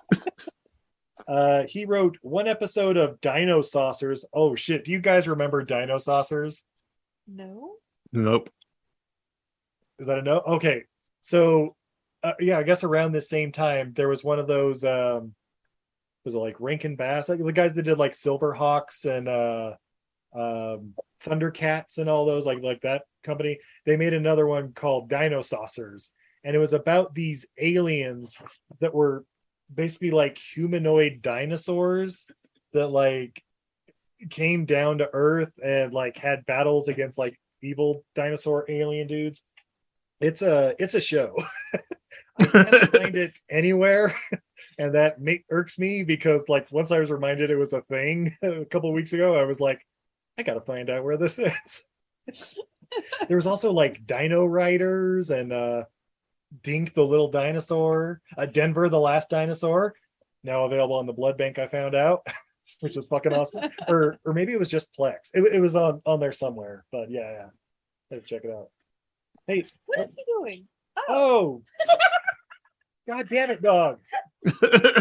uh, he wrote one episode of Dino Saucers. Oh, shit. Do you guys remember Dino Saucers? No. Nope. Is that a no? Okay. So, uh, yeah, I guess around the same time, there was one of those, um, was it like Rankin Bass? Like the guys that did like Silverhawks and uh, um, Thundercats and all those, like like that company. They made another one called Dino Saucers. And it was about these aliens that were basically like humanoid dinosaurs that like came down to Earth and like had battles against like evil dinosaur alien dudes. It's a it's a show. I can't find it anywhere, and that make, irks me because like once I was reminded it was a thing a couple of weeks ago, I was like, I gotta find out where this is. There was also like Dino Riders and uh Dink the Little Dinosaur, uh, Denver the Last Dinosaur, now available on the Blood Bank, I found out, which is fucking awesome. or or maybe it was just Plex. It, it was on on there somewhere, but yeah, yeah. Let's check it out. Hey, What is he doing? oh, god damn it, dog! You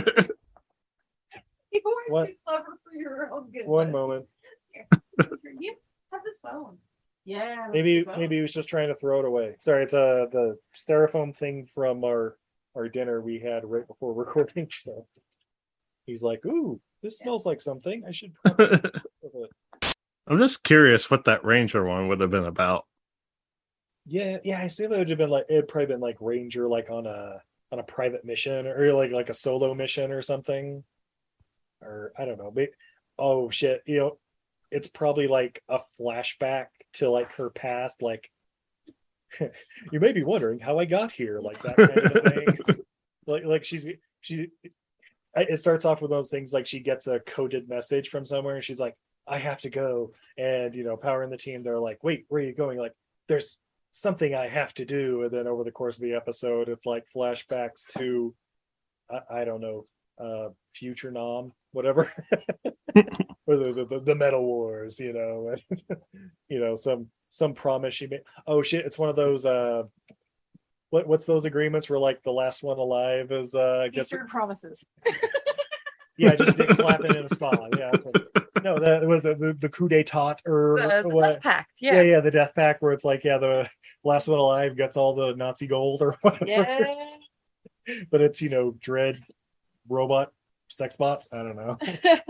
were What? too clever for your own good. One moment. You have this phone. Yeah. that's Maybe your phone. maybe he was just trying to throw it away. Sorry, it's uh the styrofoam thing from our our dinner we had right before recording. So he's like, "Ooh, this smells like something. I should." Probably I'm just curious what that Ranger one would have been about. Yeah, yeah. I assume it would have been like it'd probably been like Ranger, like on a on a private mission or like like a solo mission or something, or I don't know. But oh shit, you know, it's probably like a flashback to like her past. Like you may be wondering how I got here, like that kind of thing. like like she's she. It starts off with those things like she gets a coded message from somewhere and she's like, I have to go. And, you know, Power and the team, they're like, wait, where are you going? Like, there's something I have to do. And then over the course of the episode, it's like flashbacks to, I, I don't know, uh, Future Nom, whatever. or the, the, the Metal Wars, you know, and, you know, some, some promise she made. Oh shit. It's one of those, uh, what, what's those agreements where like the last one alive is, uh, gets Eastern promises. Yeah, just dick slapping in a spa. Yeah, that's what, no, that was the, the the coup d'état or The, the what? Death Pact. Yeah. Yeah. yeah, the death pact where it's like, yeah, the last one alive gets all the Nazi gold or whatever. Yeah. But it's, you know, Dread robot sex bots. I don't know.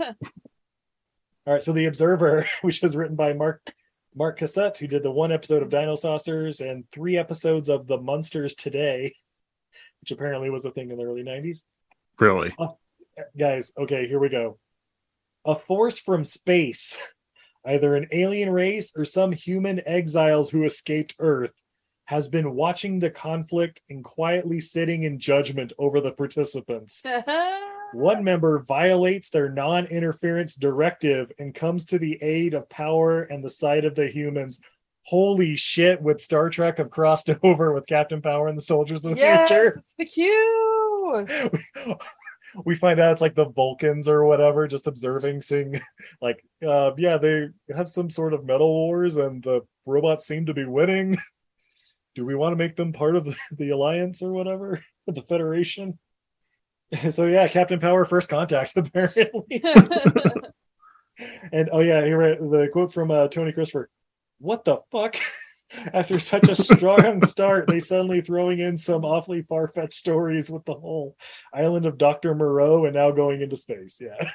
All right, so The Observer, which was written by Mark Mark Cassette, who did the one episode of Dino Saucers and three episodes of The Munsters Today, which apparently was a thing in the early nineties. Really? Guys, okay, here we go. A force from space, either an alien race or some human exiles who escaped Earth, has been watching the conflict and quietly sitting in judgment over the participants. One member violates their non-interference directive and comes to the aid of Power and the side of the humans. Holy shit, would Star Trek have crossed over with Captain Power and the Soldiers of the Yes, Future? it's the Q. We find out it's like the Vulcans or whatever, just observing, seeing like, uh, yeah, they have some sort of metal wars and the robots seem to be winning. Do we want to make them part of the, the Alliance or whatever? The Federation? So yeah, Captain Power first contact, apparently. And oh yeah, here the quote from uh, Tony Christopher. What the fuck? After such a strong start, they suddenly throwing in some awfully far-fetched stories with the whole island of Doctor Moreau and now going into space. Yeah.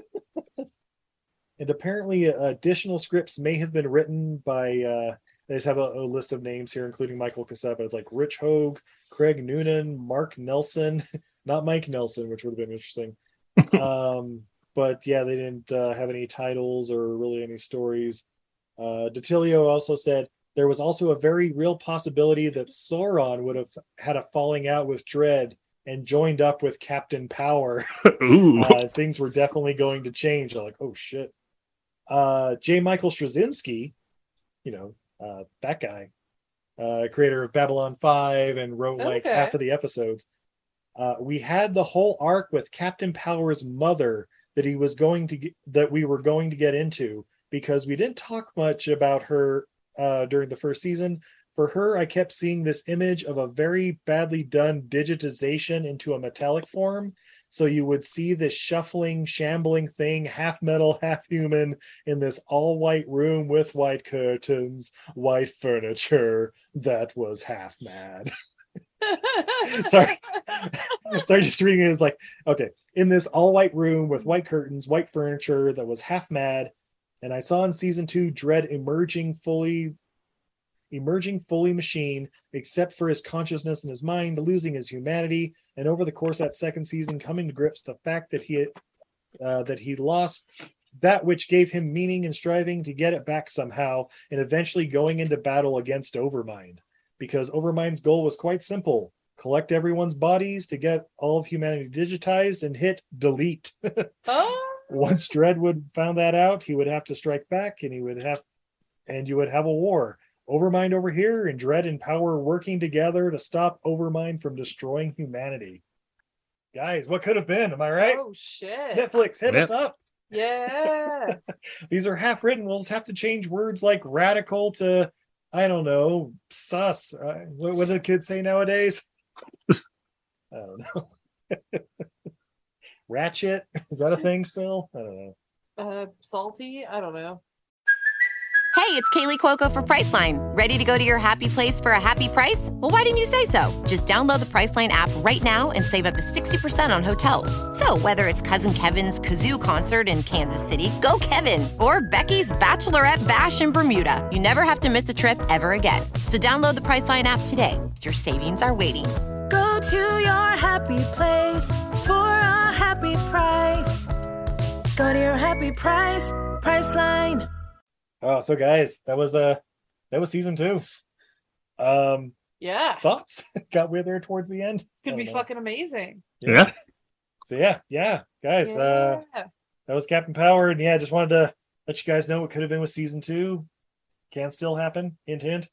And apparently uh, additional scripts may have been written by, uh, they just have a, a list of names here, including Michael Cassetta. It's like Rich Hogue, Craig Noonan, Mark Nelson, not Mike Nelson, which would have been interesting. um, but yeah, they didn't uh, have any titles or really any stories. Uh, DiTilio also said, there was also a very real possibility that Sauron would have had a falling out with Dredd and joined up with Captain Power. Ooh. Uh, things were definitely going to change. I'm like, oh shit. Uh, J. Michael Straczynski, you know, uh, that guy, uh, creator of Babylon five and wrote like Okay. half of the episodes. Uh, we had the whole arc with Captain Power's mother that he was going to get, that we were going to get into, because we didn't talk much about her uh, during the first season. For her, I kept seeing this image of a very badly done digitization into a metallic form. So you would see this shuffling, shambling thing, half metal, half human, in this all white room with white curtains, white furniture that was half mad. Sorry. Sorry, just reading it is like, okay, in this all white room with white curtains, white furniture that was half mad. And I saw in season two Dredd emerging fully emerging fully machine, except for his consciousness and his mind, losing his humanity, and over the course of that second season coming to grips the fact that he had, uh, that he lost that which gave him meaning and striving to get it back somehow, and eventually going into battle against Overmind, because Overmind's goal was quite simple: collect everyone's bodies to get all of humanity digitized, and hit delete. Oh, Once Dreadwood found that out, he would have to strike back, and he would have, and you would have a war. Overmind over here, and Dread and Power working together to stop Overmind from destroying humanity. Guys, what could have been? Am I right? oh shit. Netflix, hit Yep. us up. Yeah. These are half written. We'll just have to change words like radical to, I don't know, sus. Uh, what, what do the kids say nowadays? I don't know. Ratchet? Is that a thing still? I don't know. Uh, salty? I don't know. Hey, it's Kaylee Cuoco for Priceline. Ready to go to your happy place for a happy price? Well, why didn't you say so? Just download the Priceline app right now and save up to sixty percent on hotels. So whether it's Cousin Kevin's Kazoo Concert in Kansas City, go Kevin, or Becky's Bachelorette Bash in Bermuda, you never have to miss a trip ever again. So download the Priceline app today. Your savings are waiting. Go to your happy place for a happy price. Go to your happy price, Priceline. Oh, so guys, that was uh that was season two. Um Yeah. thoughts? Got we there towards the end? It's gonna I be don't know. fucking amazing. Yeah. So yeah, yeah, guys, uh Yeah. that was Captain Power, and yeah, just wanted to let you guys know what could have been with season two. Can still happen. Hint hint.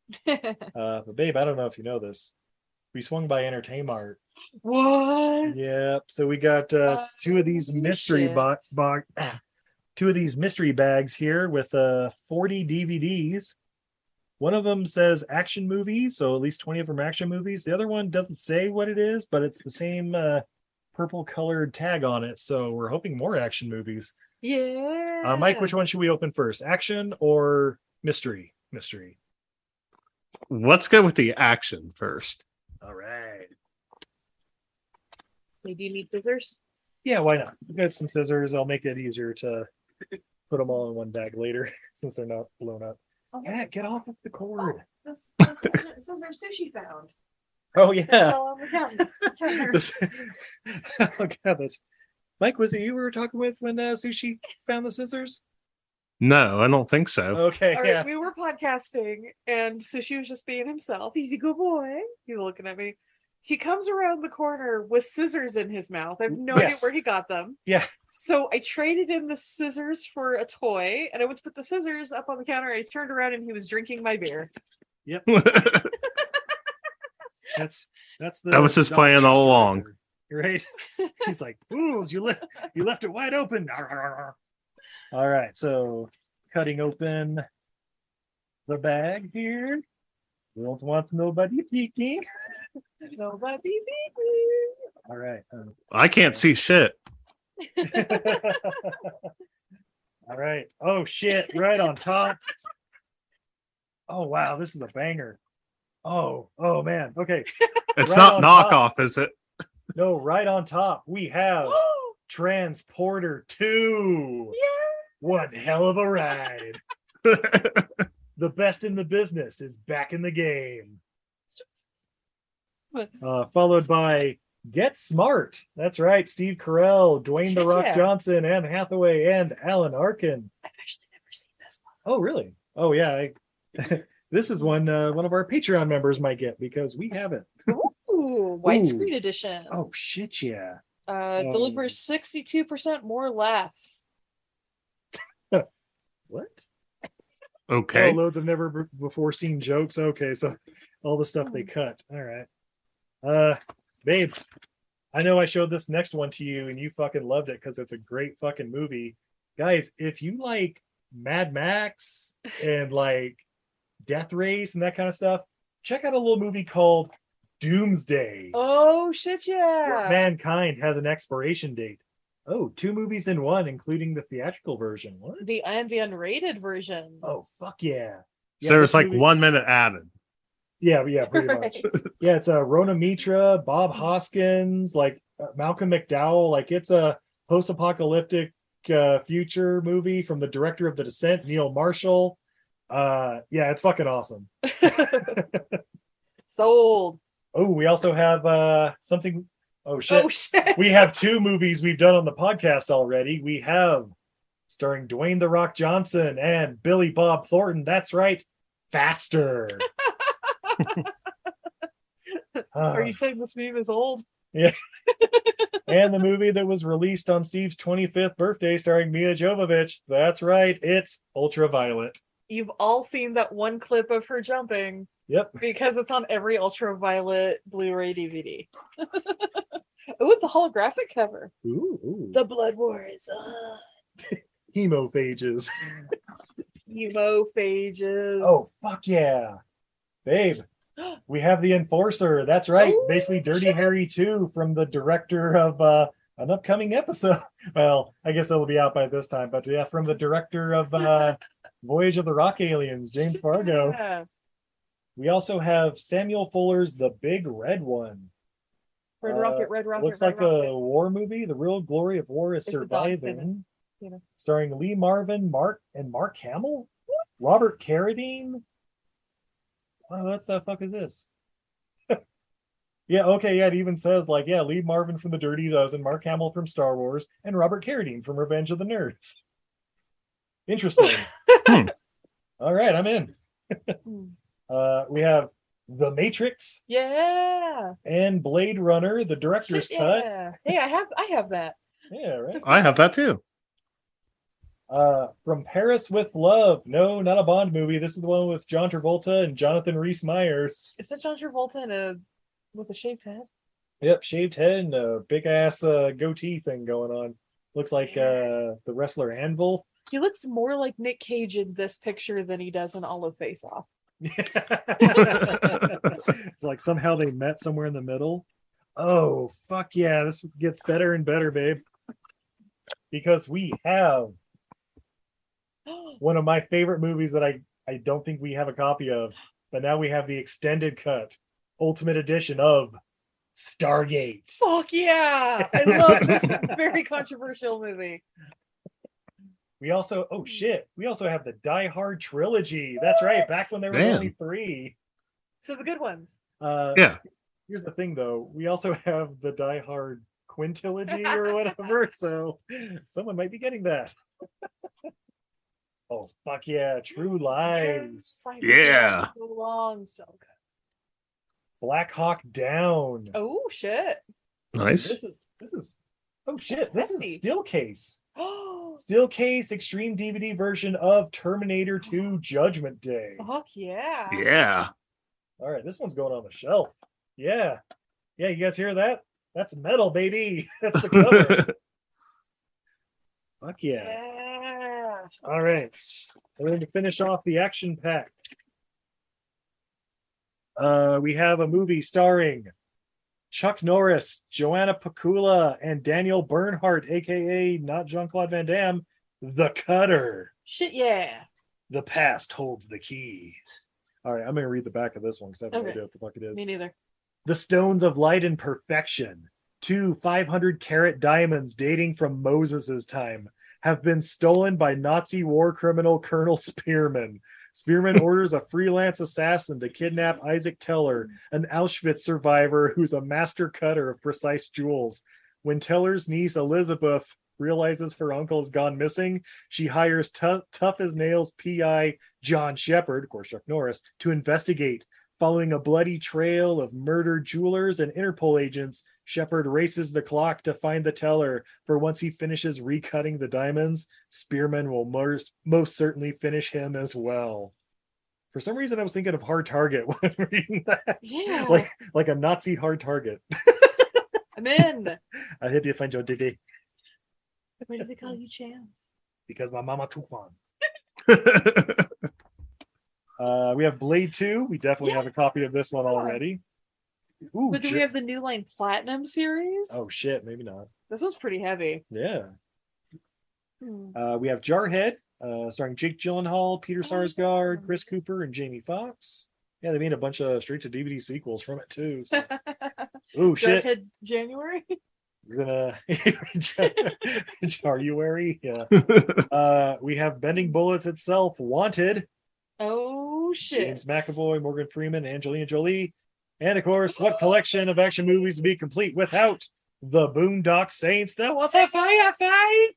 Uh but babe, I don't know if you know this. We swung by Entertainmart. What? Yep. So we got uh Oh, two of these mystery shit. box box two of these mystery bags here with uh forty D V Ds. One of them says action movies, so at least twenty of them are action movies. The other one doesn't say what it is, but it's the same uh purple colored tag on it. So we're hoping more action movies. Yeah. Uh Mike, which one should we open first? Action or mystery? Mystery. Let's go with the action first. All right. Hey, do you need scissors? Yeah, why not? We got some scissors. I'll make it easier to put them all in one bag later since they're not blown up. Oh, Yeah, get off of the cord. this, this, this is our sushi found. Oh, They're yeah. still on the counter. counter. This- oh, God, that's... Mike, was it you we were talking with when uh, Sushi found the scissors? No, I don't think so. Okay, All right, yeah. we were podcasting, and Sushi was just being himself. He's a good boy. He's looking at me. He comes around the corner with scissors in his mouth. I have no idea Yes. where he got them. Yeah. So I traded in the scissors for a toy, and I went to put the scissors up on the counter. I turned around, and he was drinking my beer. Yep. That's that's the That was his Doc plan all Schuster along. right there, right? He's like, fools, you left you left it wide open. All right, so cutting open the bag here. We don't want nobody peeking. Nobody beat me. All right. um, I can't see shit. All right. Oh shit! Right on top. Oh wow, this is a banger. Oh oh man. Okay. It's Right not on knockoff, top. is it? No, right on top we have Transporter two. Yeah. One hell of a ride. The best in the business is back in the game. Uh, followed by Get Smart. That's right. Steve Carell, Dwayne The Shit, Rock yeah. Johnson, Anne Hathaway, and Alan Arkin. I've actually never seen this Oh, really? Oh, yeah. I, this is one uh, one of our Patreon members might get because we have it. one. Ooh, widescreen edition. Oh, shit, yeah. Uh, um, delivers sixty-two percent more laughs. What? Okay. Oh, loads of never b- before seen jokes. Okay, so all the stuff they cut. All right. Uh, babe, I know I showed this next one to you and you fucking loved it because it's a great fucking movie. Guys, if you like Mad Max and like Death Race and that kind of stuff, check out a little movie called Doomsday. Oh shit, where yeah. mankind has an expiration date. Oh, two movies in one, including the theatrical version. What? The and the unrated version. Oh, fuck yeah. So there's this like movie- one minute added. Yeah, yeah, pretty much. Right. Yeah, it's uh, Rona Mitra, Bob Hoskins, like uh, Malcolm McDowell. Like it's a post-apocalyptic uh, future movie from the director of The Descent, Neil Marshall. Uh, yeah, it's fucking awesome. Sold. Oh, we also have uh, something. Oh shit. Oh shit. We have two movies we've done on the podcast already. We have starring Dwayne The Rock Johnson and Billy Bob Thornton. That's right, Faster. Are Uh, you saying this meme is old? and the movie that was released on Steve's twenty-fifth birthday starring Mia Jovovich. That's right, it's Ultraviolet. You've all seen that one clip of her jumping Yep. because it's on every Ultraviolet Blu-ray D V D. Oh, it's a holographic cover. Ooh, ooh. The Blood War is on. Hemophages. Hemophages. Oh, fuck yeah. Babe, we have The Enforcer. That's right. Oh, Basically, Dirty shit. Harry two from the director of uh, an upcoming episode. Well, I guess it'll be out by this time, but yeah, from the director of uh, Voyage of the Rock Aliens, James Fargo. Yeah. We also have Samuel Fuller's The Big Red One. Red Uh, Rocket, Red Rocket. Looks Red like Rocket. a war movie. The Real Glory of War is It's a dog Surviving. finna, you know. Starring Lee Marvin, Mark, and Mark Hamill? Robert Carradine? Oh, what the fuck is this? Yeah, okay, yeah, it even says, like, yeah, Lee Marvin from The Dirty Dozen, Mark Hamill from Star Wars, and Robert Carradine from Revenge of the Nerds. Interesting. Hmm. All right, I'm in. Hmm. Uh, we have The Matrix Yeah. and Blade Runner, the director's Shit, cut. yeah. Hey, I have I have that. Yeah, right. I have that too. Uh, From Paris with Love. No, not a Bond movie. This is the one with John Travolta and Jonathan Rhys Meyers. Is that John Travolta in a with a shaved head? Yep, shaved head and a big ass uh, goatee thing going on. Looks like uh, the wrestler Anvil. He looks more like Nick Cage in this picture than he does in all of Face Off. It's like somehow they met somewhere in the middle. Oh, fuck yeah. This gets better and better, babe. Because we have one of my favorite movies that I, I don't think we have a copy of, but now we have the extended cut, Ultimate Edition of Stargate. Fuck yeah! I love this very controversial movie. We also, oh shit, we also have the Die Hard trilogy. That's right, back when there was Man. only three. So the good ones. Uh, Yeah. Here's the thing, though. We also have the Die Hard quintilogy or whatever, so someone might be getting that. Oh, fuck yeah. True Lies. Yes, I've Yeah. been so long, so good. Black Hawk Down. Oh shit! Nice. This is, this is, oh shit, That's this hefty. is Steelcase. Oh, Steelcase Extreme D V D version of Terminator two Judgment Day. fuck yeah! Yeah. All right, this one's going on the shelf. Yeah. Yeah, you guys hear that? That's metal, baby. That's the cover. Fuck yeah. Yeah. All right. We're going to finish off the action pack. Uh, we have a movie starring Chuck Norris, Joanna Pacula, and Daniel Bernhardt, aka not Jean-Claude Van Damme, The Cutter. Shit yeah! The past holds the key. All right, I'm going to read the back of this one because I have no Okay. idea what the fuck it is. Me neither. The Stones of Light and Perfection, two five hundred carat diamonds dating from Moses's time, have been stolen by Nazi war criminal Colonel Spearman. Spearman orders a freelance assassin to kidnap Isaac Teller, an Auschwitz survivor who's a master cutter of precise jewels. When Teller's niece Elizabeth realizes her uncle has gone missing, she hires tough, tough as nails P I John Shepard, of course Chuck Norris, to investigate. Following a bloody trail of murdered jewelers and Interpol agents, Shepard races the clock to find the teller, for once he finishes recutting the diamonds, Spearman will most, most certainly finish him as well. For some reason, I was thinking of Hard Target when reading that. Yeah. Like, like a Nazi Hard Target. I'm in. I hope you find your Diddy, Why do they call you Chance? because my mama took one. Uh, we have Blade two. We definitely Yeah. have a copy of this one already. Ooh, But do J- we have the New Line Platinum series? oh shit, maybe not. This one's pretty heavy. Yeah. Hmm. Uh, we have Jarhead, uh, starring Jake Gyllenhaal, Peter Oh, Sarsgaard, yeah. Chris Cooper, and Jamie Foxx. Yeah, they made a bunch of straight-to-D V D sequels from it too. So. Ooh, shit. Jughead January. We're gonna January. Yeah. Uh, we have Bending Bullets itself, Wanted. Oh shit! James McAvoy, Morgan Freeman, Angelina Jolie, and of course, what collection of action movies would be complete without the Boondock Saints? There was a firefight.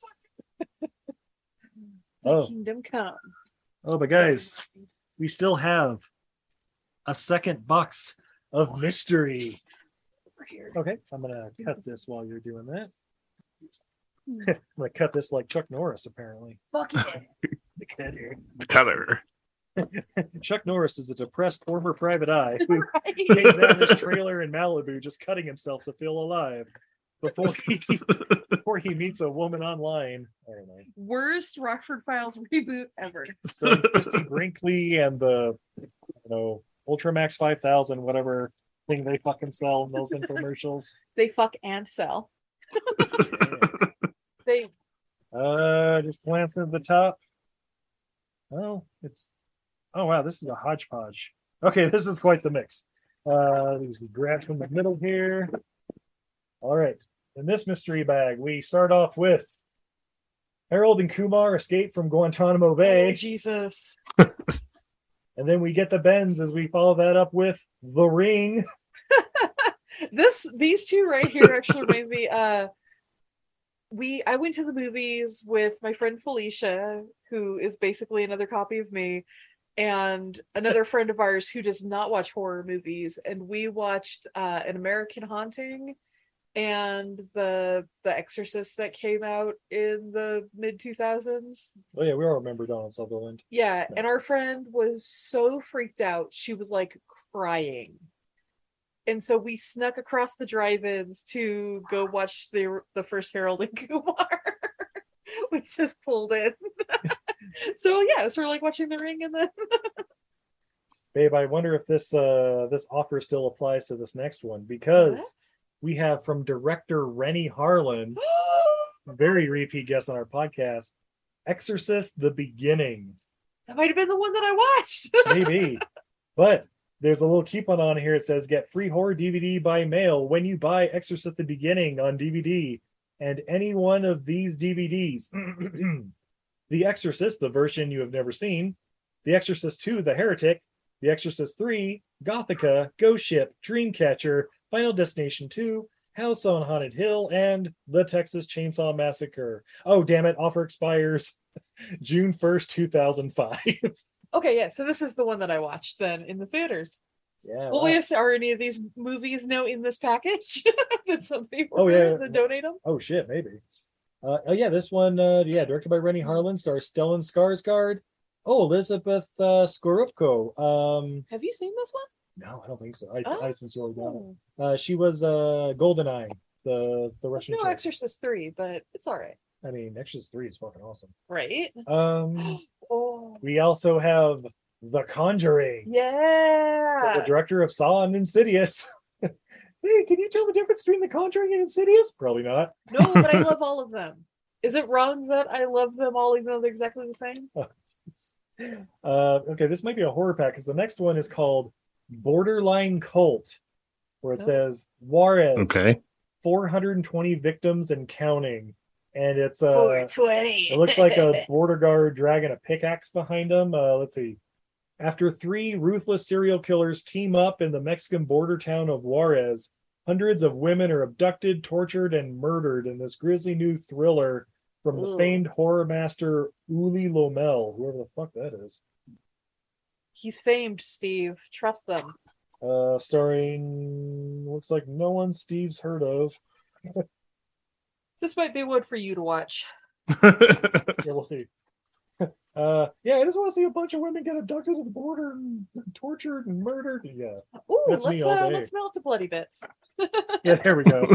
The Oh. Kingdom Come. Oh, but guys, we still have a second box of mystery. Okay, I'm gonna cut this while you're doing that. I'm gonna cut this like Chuck Norris, apparently. Fuck it. The cutter. Cutter. Chuck Norris is a depressed former private eye who Right? hangs out in his trailer in Malibu, just cutting himself to feel alive before he before he meets a woman online. I don't know. Worst Rockford Files reboot ever. Starring Christy Brinkley and the, you know, Ultramax five thousand, whatever thing they fucking sell in those infomercials. They fuck and sell. They Uh, just glancing at the top. Oh, it's oh wow, this is a hodgepodge. Okay, this is quite the mix. Uh, these grab from the middle here. All right, in this mystery bag, we start off with Harold and Kumar escape from Guantanamo oh, Bay, Jesus. and then we get the Bends as we follow that up with The Ring. This these two right here actually made me uh we I went to the movies with my friend Felicia, who is basically another copy of me, and another friend of ours who does not watch horror movies, and we watched uh An American Haunting and the the Exorcist that came out in the mid two thousands. Oh yeah, we all remember Donald Sutherland. Yeah, and our friend was so freaked out, she was like crying. And so we snuck across the drive-ins to go watch the the first Harold and Kumar. We just pulled in. So yeah, so we're like watching The Ring, and then Babe, I wonder if this uh this offer still applies to this next one, because What? we have from director Rennie Harlan, very repeat guest on our podcast, Exorcist: The Beginning. That might have been the one that I watched. Maybe. But there's a little coupon on here. It says get free horror D V D by mail when you buy Exorcist: The Beginning on D V D and any one of these D V Ds. The Exorcist, the version you have never seen, The Exorcist two, The Heretic, The Exorcist three, Gothica, Ghost Ship, Dreamcatcher, Final Destination two, House on Haunted Hill, and The Texas Chainsaw Massacre. Oh, damn it. Offer expires June first, two thousand five. Okay, yeah, so this is the one that I watched then in the theaters. Yeah. Well, wow. yes, are any of these movies now in this package? Did somebody Oh, yeah. to donate them? Oh, shit, maybe. Uh, oh, yeah, this one, uh, yeah, directed by Rennie Harlan, stars Stellan Skarsgård. Oh, Elizabeth uh, Skorupko. Um, Have you seen this one? no, I don't think so. I, Oh. I sincerely doubt Oh. it. Uh, she was uh, Goldeneye, the, the It's Russian no chick. Exorcist three, but it's all right. I mean, Exorcist three is fucking awesome. Right? Um, Oh, we also have The Conjuring. yeah. The director of Saw and Insidious. Hey, can you tell the difference between The Conjuring and Insidious? Probably not. No, but I love all of them. Is it wrong that I love them all even though they're exactly the same? Uh, okay, this might be a horror pack because the next one is called Borderline Cult, where it Oh. says Juarez, Okay. four hundred twenty victims and counting. And it's uh, four twenty. it looks like a border guard dragging a pickaxe behind him. Uh, let's see. After three ruthless serial killers team up in the Mexican border town of Juarez, hundreds of women are abducted, tortured, and murdered in this grisly new thriller from the Ooh. famed horror master Uli Lomel, whoever the fuck that is. He's famed, Steve. Trust them. Uh, starring, looks like no one Steve's heard of. This might be one for you to watch. Yeah, we'll see. Uh, yeah, I just want to see a bunch of women get abducted at the border and tortured and murdered. Yeah, Ooh, That's me let's all uh, day. let's melt to bloody bits. yeah, there we go.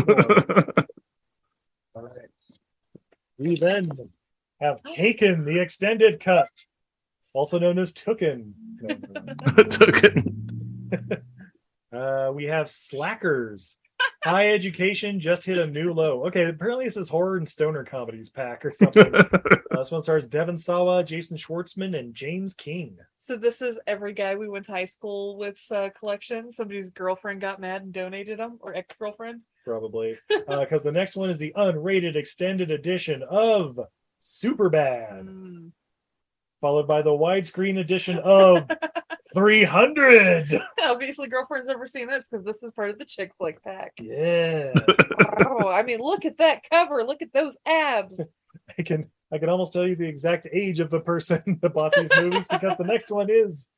All right. We then have Taken, the extended cut, also known as Tooken. Took it. Uh, we have Slackers. High Education just hit a new low. Okay, apparently this is horror and stoner comedies pack or something. Uh, this one stars Devon Sawa, Jason Schwartzman, and James King. So this is every guy we went to high school with's uh, collection. Somebody's girlfriend got mad and donated them, or ex-girlfriend. Probably. Because the next one is the unrated extended edition of Superbad, Mm. followed by the widescreen edition of three hundred. Obviously, girlfriend's never seen this because this is part of the chick flick pack. Yeah. Oh, I mean, look at that cover. Look at those abs. I can I can almost tell you the exact age of the person that bought these movies because the next one is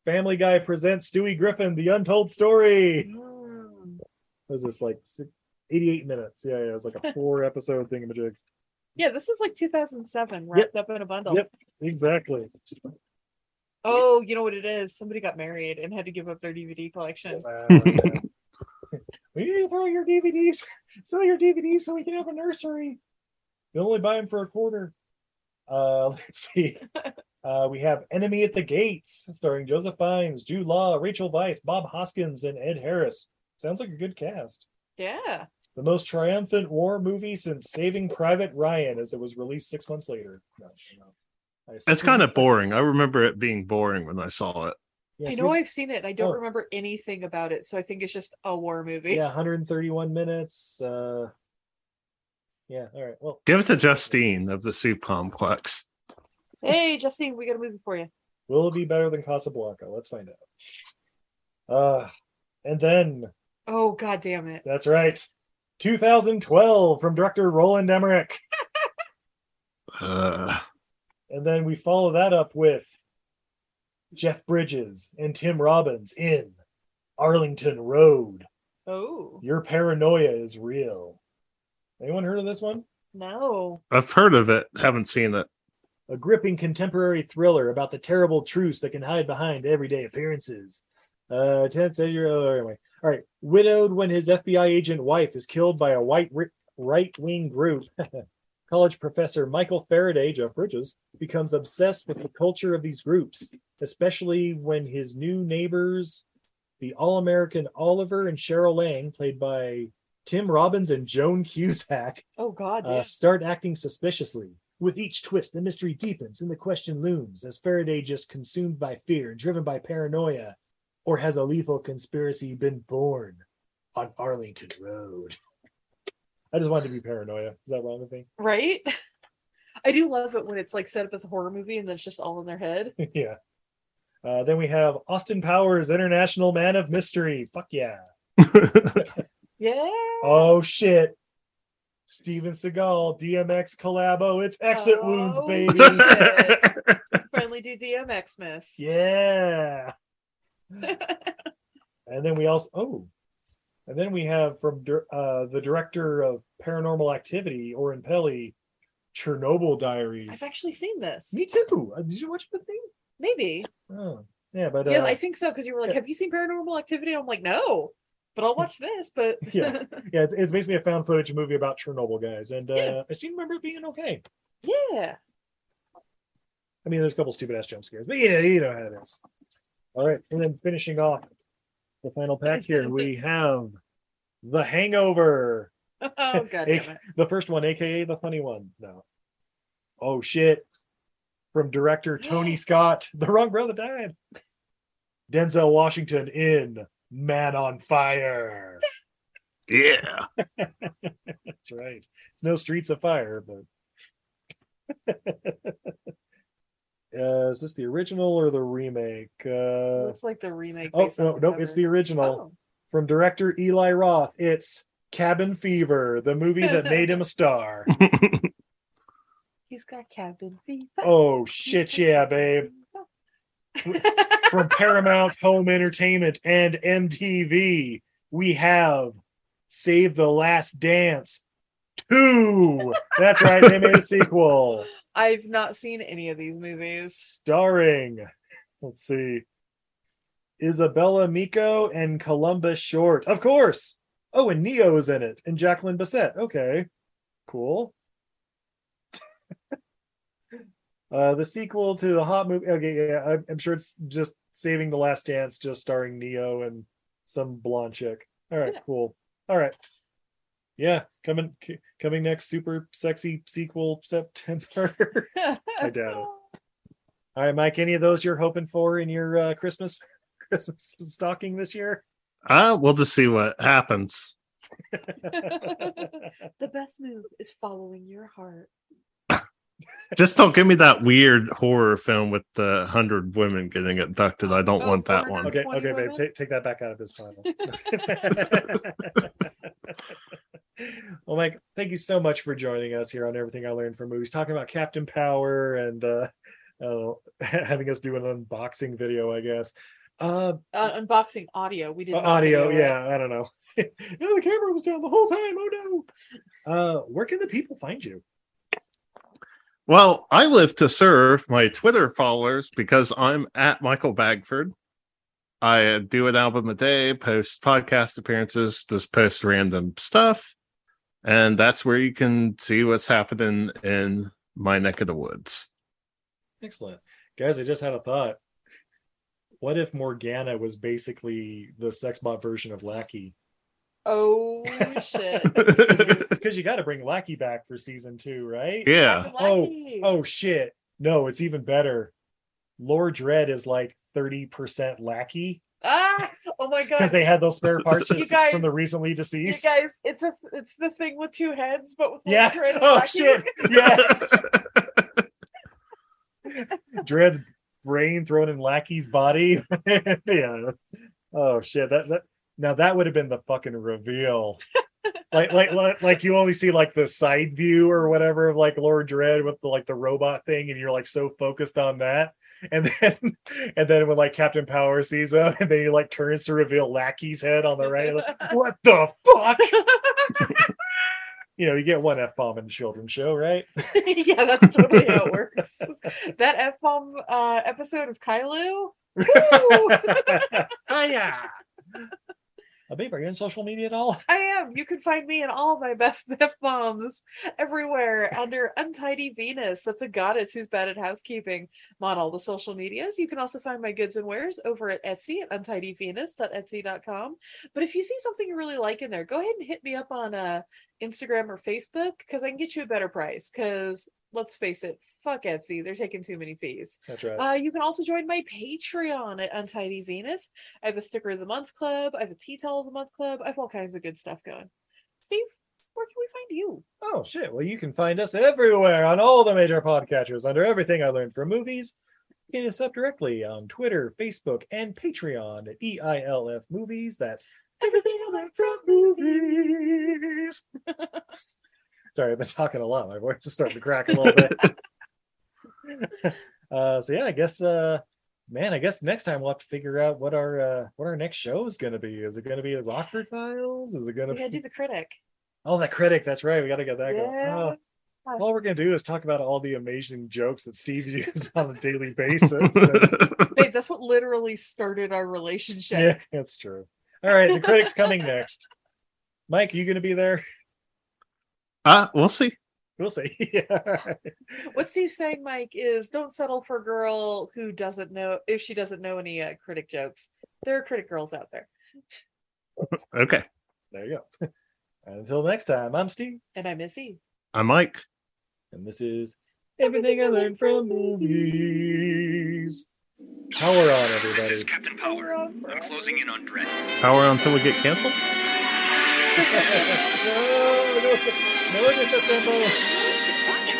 Family Guy presents Stewie Griffin, The Untold Story. Mm. What was this, like six, eighty-eight minutes? Yeah, yeah, it was like a four episode thingamajig. Yeah, this is like two thousand seven wrapped up in a bundle. Yep, exactly. Oh, you know what it is? Somebody got married and had to give up their D V D collection. Uh, yeah. We need to throw your D V Ds, sell your D V Ds so we can have a nursery. You'll only buy them for a quarter. Uh, let's see. Uh, we have Enemy at the Gates, starring Joseph Fiennes, Jude Law, Rachel Weisz, Bob Hoskins, and Ed Harris. Sounds like a good cast. Yeah. The most triumphant war movie since Saving Private Ryan, as it was released six months later. No, no. It's kind of boring. I remember it being boring when I saw it. Yeah, I it's know good. I've seen it. I don't Oh. remember anything about it, so I think it's just a war movie. Yeah, one hundred thirty-one minutes. Uh, yeah, all right. Well, Give it to Justine of the Soup Complex. Hey, Justine, we got a movie for you. will it be better than Casablanca? Let's find out. Uh, and then, Oh, god damn it. that's right, two thousand twelve from director Roland Emmerich. Uh, And then we follow that up with Jeff Bridges and Tim Robbins in Arlington Road. Oh, Your paranoia is real. Anyone heard of this one? no. I've heard of it, haven't seen it. A gripping contemporary thriller about the terrible truths that can hide behind everyday appearances. Uh, Ted said you're oh, anyway. All right. Widowed when his F B I agent wife is killed by a white ri- right-wing group. College professor Michael Faraday, Jeff Bridges, becomes obsessed with the culture of these groups, especially when his new neighbors, the All-American Oliver and Cheryl Lang, played by Tim Robbins and Joan Cusack, Oh, god, uh, yeah. start acting suspiciously. With each twist, the mystery deepens and the question looms. As Faraday just consumed by fear, driven by paranoia, or has a lethal conspiracy been born on Arlington Road? I just wanted to be paranoia. Is that wrong with me? Right? I do love it when it's like set up as a horror movie and then it's just all in their head. Yeah. Uh, then we have Austin Powers, International Man of Mystery. Fuck yeah. Yeah. Oh shit. Steven Seagal, D M X collabo. It's Exit Oh, Wounds, baby. shit. Finally do D M X miss. Yeah. And then we also oh, and then we have from dir- uh, the director of Paranormal Activity, Oren Peli, Chernobyl Diaries. I've actually seen this. Me too. Uh, did you watch the thing? Maybe. Oh, yeah, but uh, Yeah, I think so, because you were like, yeah. have you seen Paranormal Activity? I'm like, no, but I'll watch this. But Yeah. yeah, it's, it's basically a found footage movie about Chernobyl guys, and uh, Yeah. I seem to remember it being okay. yeah. I mean, there's a couple stupid ass jump scares, but yeah, you know how it is. All right, and then finishing off the final pack here, we have The Hangover. Oh, god damn A- it. the first one, aka the funny one. No. Oh shit. From director Tony Scott. The wrong brother died. Denzel Washington in Man on Fire. Yeah. That's right. It's no Streets of Fire, but uh, is this the original or the remake? Uh, Looks like the remake. oh based on no, the no, cover. it's the original. Oh. From director Eli Roth. It's Cabin Fever, the movie that made him a star. He's got cabin fever. Oh He's shit, got yeah, cabin babe. fever. From Paramount Home Entertainment and M T V, we have Save the Last Dance two. That's right, they made a sequel. I've not seen any of these movies. Starring, let's see, Isabella Miko and Columbus Short. Of course. Oh, and Neo is in it, and Jacqueline Bisset. Okay, cool. Uh, the sequel to the hot movie. Okay, yeah, I'm, I'm sure it's just Saving the Last Dance, just starring Neo and some blonde chick. All right, Yeah. cool. All right, yeah, coming c- coming next, super sexy sequel September. I doubt it. All right, Mike. Any of those you're hoping for in your uh, Christmas Christmas stocking this year? Uh, we'll just see what happens. The best move is following your heart. Just don't give me that weird horror film with the hundred women getting abducted. I don't Oh, want that one. Okay, twenty okay, babe. women? Take take that back out of his title. Well, Mike, thank you so much for joining us here on Everything I Learned from Movies, talking about Captain Power and uh, uh, having us do an unboxing video, I guess. Uh, Uh, unboxing audio. We didn't. audio, video it. yeah. I don't know. Yeah, the camera was down the whole time. Oh no. Uh, where can the people find you? Well, I live to serve my Twitter followers because I'm at Michael Bagford. I do an album a day, post podcast appearances, just post random stuff. And that's where you can see what's happening in my neck of the woods. Excellent. Guys, I just had a thought. What if Morgana was basically the sexbot version of Lackey? Oh shit! Because you got to bring Lackey back for season two, right? Yeah. Oh, oh shit! No, it's even better. Lord Dread is like thirty percent Lackey Ah! Oh my god! because they had those spare parts You guys- from the recently You deceased. guys, it's a it's the thing with two heads, but with Yeah. one Dread and Oh Lackey. shit! Yes. Dread's brain thrown in Lackey's body. Yeah. Oh shit! That that now that would have been the fucking reveal. like like like like you only see like the side view or whatever of like Lord Dread with the like the robot thing, and you're like so focused on that. And then and then when like Captain Power sees him, and then he like turns to reveal Lackey's head on the right. Like, what the fuck? You know, you get one F bomb in the children's show, right? Yeah, that's totally how it works. That F bomb uh, episode of Kylo. Woo! Oh yeah. Uh, babe, are you on social media at all? I am. You can find me in all of my Beth Beth bombs everywhere under Untidy Venus. That's a goddess who's bad at housekeeping. I'm on all the social medias. You can also find my goods and wares over at Etsy at untidy venus dot etsy dot com. But if you see something you really like in there, go ahead and hit me up on uh, Instagram or Facebook because I can get you a better price. Because let's face it, fuck Etsy. They're taking too many fees. That's right. Uh, you can also join my Patreon at Untidy Venus. I have a sticker of the month club. I have a tea towel of the month club. I have all kinds of good stuff going. Steve, where can we find you? Oh shit! Well, you can find us everywhere on all the major podcatchers under Everything I Learned from Movies. You can hit us up directly on Twitter, Facebook, and Patreon at E I L F Movies. That's Everything I Learned from Movies. Sorry, I've been talking a lot. My voice is starting to crack a little bit. uh, so yeah, I guess, uh, man, I guess next time we'll have to figure out what our uh, what our next show is going to be. Is it going to be the Rockford Files? Is it going to We gotta be? do the critic. Oh, that critic. That's right. We got to get that going. Yeah. Oh, all we're going to do is talk about all the amazing jokes that Steve uses on a daily basis. Babe, that's what literally started our relationship. Yeah, that's true. All right, the critic's coming next. Mike, are you going to be there? Uh, we'll see. We'll see. Yeah. What Steve's saying, Mike, is don't settle for a girl who doesn't know if she doesn't know any uh, critic jokes. There are critic girls out there. Okay. There you go. Until next time, I'm Steve. And I'm Missy. I'm Mike. And this is Everything I Learned from Movies. Power on, everybody. This is Captain Power. I'm closing in on Dread. Power on until we get canceled. no, no, no disassemble.